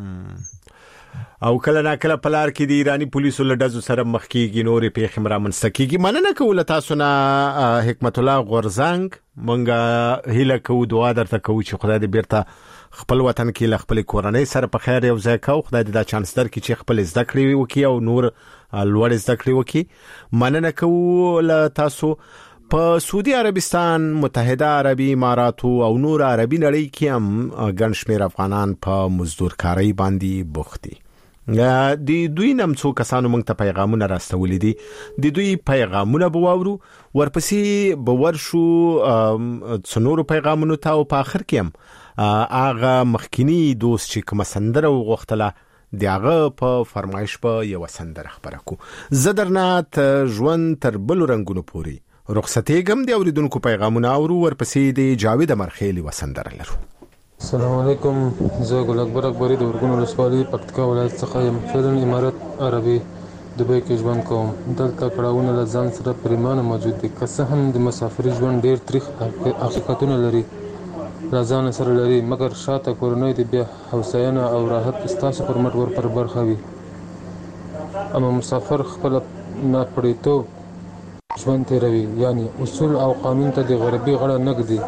او کله نا کله په لار کې د ایرانی پولیسو له ډزو سره مخ کېږي، نورې پیښې رامنځته کېږي. مننه کوو تاسو نه حکمت الله غورزنګ، مونږ هیله کوو دعا درته کوو چې خدای دې بیرته خپل وطن کې له خپل کورنۍ سره په خیر یو ځای کوو، خدای دې دا چانس درکړي چې خپل زده کړې وکړي او نور لوړ زده کړې وکړي. مننه کوو له تاسو. په سعودي عربستان، متحده عربي اماراتو او نور عربي نړۍ کې هم ګڼ شمېر افغانان په مزدور کارۍ باندې بوخت دي. د دوی نم څو کسانو موږ ته پیغامونه راستولي دي، د دوی پیغامونه به واورو، ورپسې به ورشو څنورو پیغامونو ته او په آخر کې هم هغه مخکینی دوست چې کومه سندره وغوښتله د هغه په فرمایش به یوه سندره خپره کړو. زه درنه ژوند تر بلو رنګونو پورې رخصتېږم. د اوریدونکو پیغامونه اورو، ورپسې د جاوید امرخیل یوه سندره لرو. السلام علیکم، زه ګل اکبر اکبري د ورګون ولسوالۍ پکتیکا ولایت څخه یم. فعلا امارت عربي دبی کې ژوند کوم. دلته کړاوونه له ځان سره پریمانه موجود دي، که څه هم د مسافري ژوند ډېر تریخ حقیقتونه لري له ځان سره لري، مګر شاته کورنۍ د بیا هوساینه او راحت ستاسو پر مټ ور پر برخه وي. اما مسافر خپل ناپړیتوب ژوند تیروي، یعنی اصول او قانون ته د غربي غاړه نه ږدي،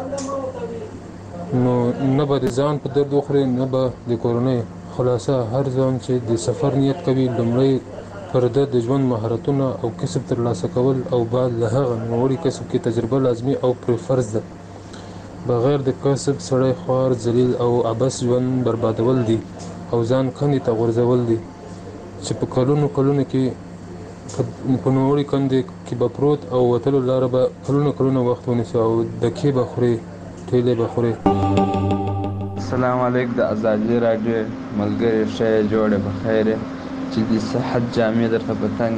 نو نه به د ځان په درد وخوري نه به د کورنۍ. خلاصه هر ځوان چې د سفر نیت کوي لومړی پر ده د ژوند مهارتونه او کسب ترلاسه کول او بعد له هغه نوړي کسب کې تجربه لازمي او پر فرض ده. بغیر د کسب سړی خوار، ذلیل او عبث ژوند بربادول دي او ځان کندې ته غورځول دي چې په کلونو کې په نوړي کندې کې به پروت او وتلو لاره به کلونه وخت ونیسي او دکې به خوري، ټیلې به خوري. السلام علیکم. د ازادي راډیو ملګري ښه جوړه بخیر چې د صحت جامې درته په تن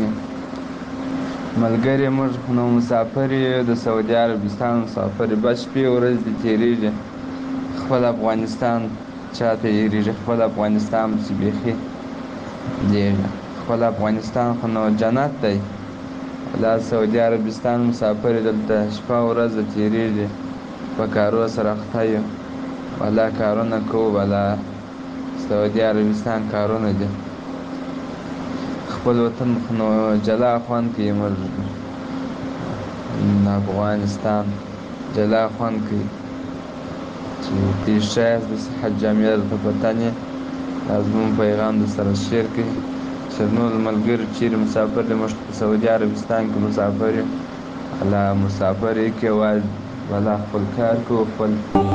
ملګري. موږ نو مسافر یو د سعودي عربستان مسافر، بس شپې ورځې دې تېرېږي، خپل افغانستان چاته هېرېږي، خپل افغانستان چې بیخي دیږي، خپل افغانستان خو نو جنت دی. دا سعودي عربستان مسافر دلته شپه ورځ تېرېږي، په کارو سره اخته یو، بالا کارونه کوو، بالا سعودي عربستان کارونه دي. خپل وطن نو جلا خوند کوي موږ افغانستان جلا خوند کوي چې پیش از د صحت جامعه درته په تن یې دا زموږ پیغام در سره شیر کړي چې نور ملګري چیرې مسافر دی موږ په سعودي عربستان کې مسافر یو الله مسافر یې کې والا خپل کار کوو خپل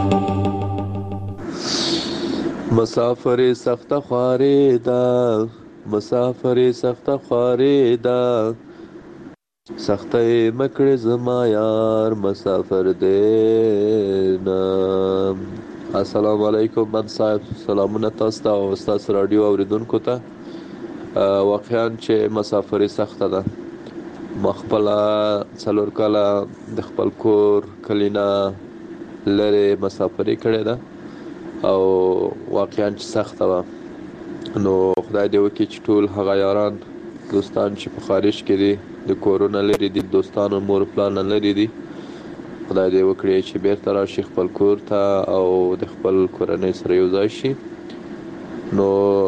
مسافر سخته خوارې ده مسافر سخته خوارې ده سخته مکړې زما یار مسافر دینا. السلام علیکم من صاحب سلامونه تاسو ته او تاسو رادیو اوریدونکو ته. واقعا چې مسافري سخته ده. ما خپل څلور کاله د خپل کور کلینا لري مسافري کړې ده او واقعا چې سخته وه. نو خدای دې وکړي چې ټول هغه یاران دوستان چې په خارج کې دي د کورونه لري دي دوستان او مور پلان لري دي خدای دې وکړي چې بیرته راشي خپل کور ته او د خپل کورنۍ سره یو ځای شي. نو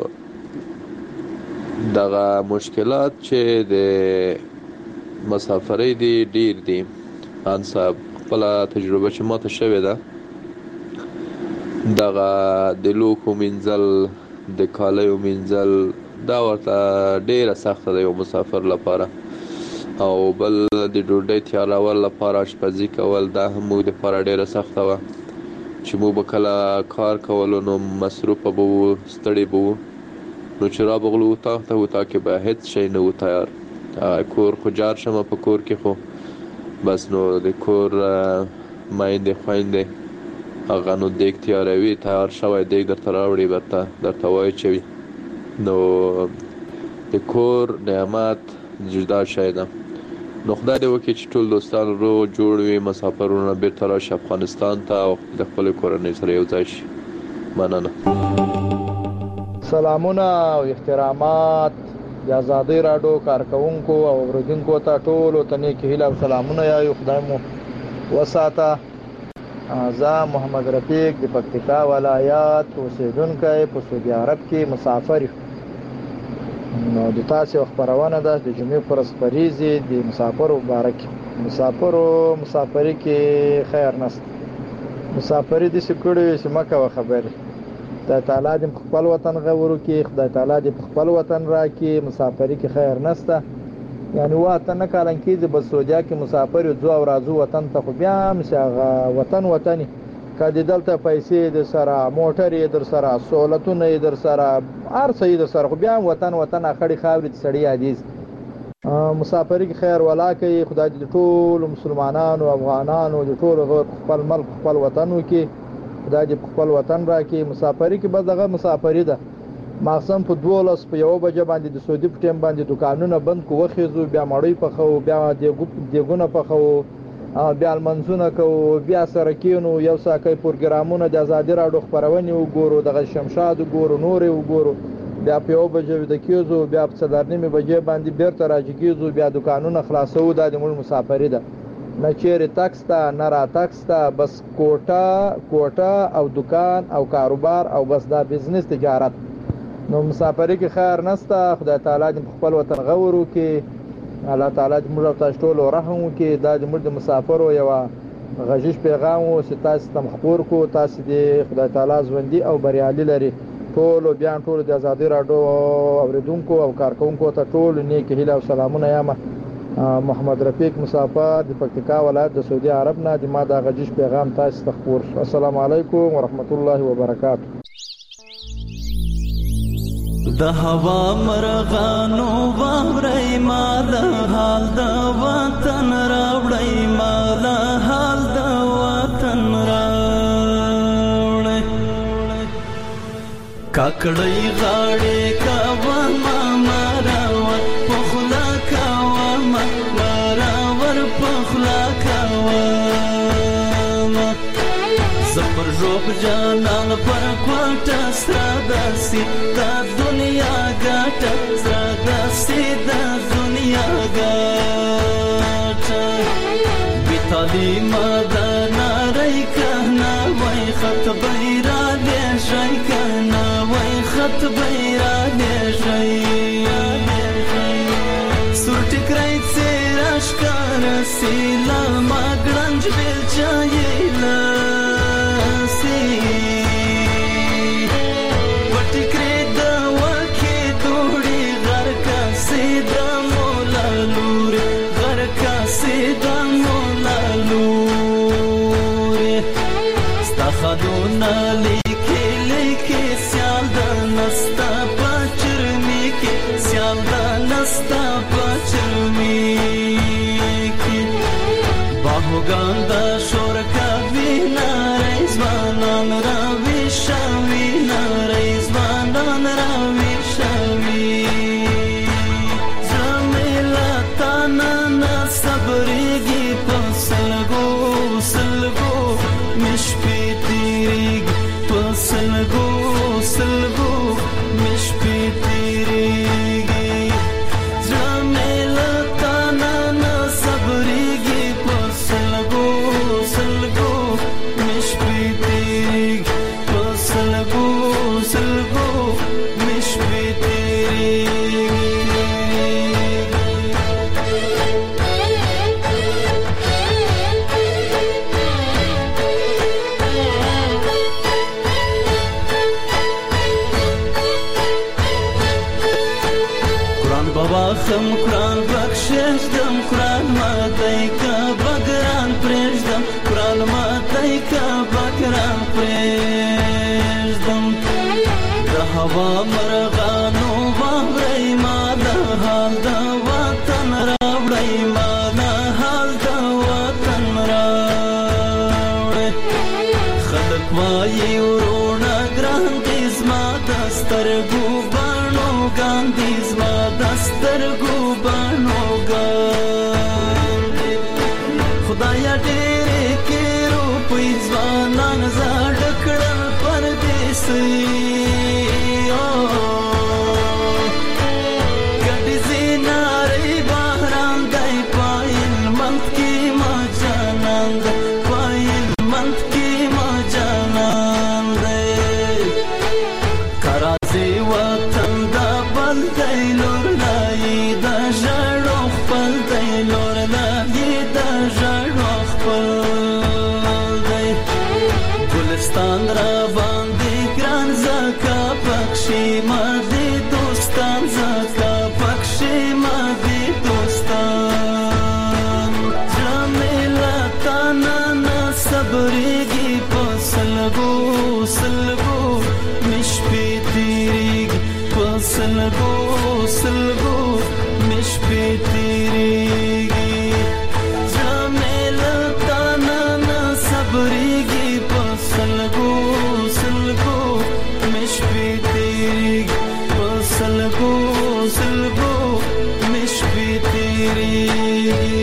دغه مشکلات چې د مسافرۍ دي ډیر دي. ان صاحب خپل تجربه چې ماته شوې ده دغه د لوښو مینځل د کالیو مینځل دا ورته ډیره سخته ده یو مسافر لپاره او بل د ډوډۍ تیارول لپاره اشپزي کول دا هم موږ دپاره ډیره سخته وه چې موږ به کله کار کولو نو مصروفه به وو ستړي به وو نو چې رابغلو اتاق ته اتاق کې به هېڅ شی نه و تیار. کور خو جار شمه په کور کې خو بس نو د کور میندې خویندې هغه نو دیګ تیاروي تیار شوی دیګ درته راوړي درته وایي چې نو د کور نعمت جدا شی ده. نو خدای دې وکړي چې ټول دوستان روغ جوړ وي مسافرونه بیرته راشي افغانستان ته او د خپلې کورنۍ سره یو ځای شي. مننه. سلامونه او احترامات د ازادۍ راډیو کارکوونکو او اوریدونکو ته ټولو ته نیکې هیله او سلامونه یایو. خدای مو وساته. زه محمد رفیق د پکتیکا ولایت اوسیدونکی په سعودي عرب کې مسافر یم. نو د تاسو خبرونه ده د جمعې پر ورځ فریضې د مسافرو مبارک مسافري کې خیر نشته. مسافري داسې کړې چې مه کوه خبرې. خدای تعالی دې په خپل وطن غور وکړي. خدای تعالی دې په خپل وطن راکړي. مسافري کې خیر نشته. یعنی واته نه کالن کېږي به سعودیا کې مسافر یو ځو او راځو وطن ته خو بیا هم چې هغه وطني که د دلته پیسې در سره موټر یې در سره سهولتونه یې در سره هر څه یې در سره خو بیا هم وطن اخړې خاورې د سړي عاجز. مسافري کې خیر ولا کوي. خدای دې د ټولو مسلمانانو افغانانو د ټولو خپل ملک خپل وطن وکړي. خدای دې په خپل وطن راکړي. مسافري کې بس دغه مسافري ده. ماخصم په 12 په 1 بجه باندې د سعودي په ټیم باندې دکانونه بند کو وخېزو بیا مړی پخو بیا دیګونه پخو بیا منځونه کو بیا سره کینو یو ساکي پروګرامونه د ازادي راډیو خبرونه وګورو دغه شمشاد وګورو نور وګورو بیا په 1 بجه د کېزو بیا په 4:30 بجې باندې بیرته راځيږو بیا دکانونه خلاصو د موږ مسافري ده. نه چیرې ټاکس ته نه را ټاکس ته بس کوټه او دکان او کاروبار او بس دا بزنس تجارت. نو مسافري کې خیر نشته. خدای تعالی دې خپل وطن غور وکړي. الله تعالی دې موږ ته ټول رحم وکړي. دا د موږ د مسافرو یو غږیش پیغام و چې تاسو ته مخبر کو. تاسو دې خدای تعالی ژوندۍ او بریالي لري. ټول بیا ټول د ازادي راډیو اوریدونکو او کارکونکو ته ټول نیکې هیله او سلامونه یم. محمد رفیق مسافر د پکتیکا ولایت د سعودي عرب نه د ما دا غږیش پیغام تاسو ته خبر. السلام علیکم ورحمت الله وبرکاته. د هوا مرغانو واوري مال حال د وطن راوړی مال حال د وطن راوړی کاکړی غاړي کاوه مراور پخلا کاوه مراور پخلا کاوه زپر روب جانان پر کوټه سرداسي دا دنیا ګټه سرداسي دا دنیا ګټه بیتالی مدنا رای کنا وای خط بیرا دې شي کنا وای خط بیرا دې شي خدونه لیکي لیکي سیال د نستا پچرمی کې سیال د نستا پچرمی کې باهوګان د شور کوي نارې ځوانان راوي شوي نارې ځوانان راوي شوي زمیلا تانا صبرېږي په سلګو سلګو مش پیتیریگ تو سلگو سلگو مش پیتیریگی جمیلا تانا نا صبریگی پو سلگو سلگو مش پیتیریگ پو سلگو سلگو مش پیتیریگی خم قرآن بخششدم قرآن ماتی که بگران پریشدم قرآن ماتی که بگران پریشدم ده هوا مرغانو باوری ما ده حال ده وطن راوڑی ما ده حال ده وطن راوڑی خلق وایی ورونا گران دیز ما دسترگو بانو گاندیز ما دسترگو بانو گاندی خدایا ډېرې کې روپۍ ځوانان زاړه کړل پردیسي ګډې زینارې بهران دی پایل منت کې ما جانان دی پایل منت کې ما جانان دی کرازي وطن دا بل دی لور لای دا ژړو خپل دی لور لای دا ژړو خپل دی ګلستان را باندې ګران زکا پکشي ما دي دوستان زکا پکشي ما دي دوستان جمیلا تانا نا صبرېږي په سلګو سلګو مش پیتیریږي په سلګو سلګو مش پیتیریږي جمیلا تانا نا صبرېږي په سلګو سلګو مش پیتیریږي په سلګو سلګو مش پیتیریږي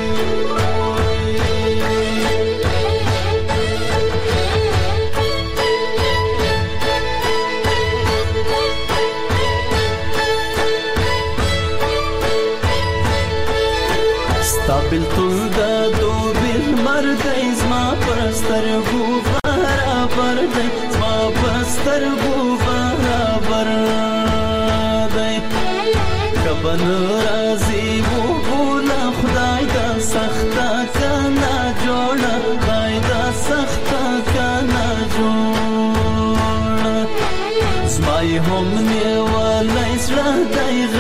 بلتون دا دو بیل مردی زما پرسترگو برابر دی زما پرسترگو برابر دی کبن رازی و بولا خدای دا سختا کنا جوڑا خدای دا سختا کنا جوڑا زمای هم نیوالی سر دی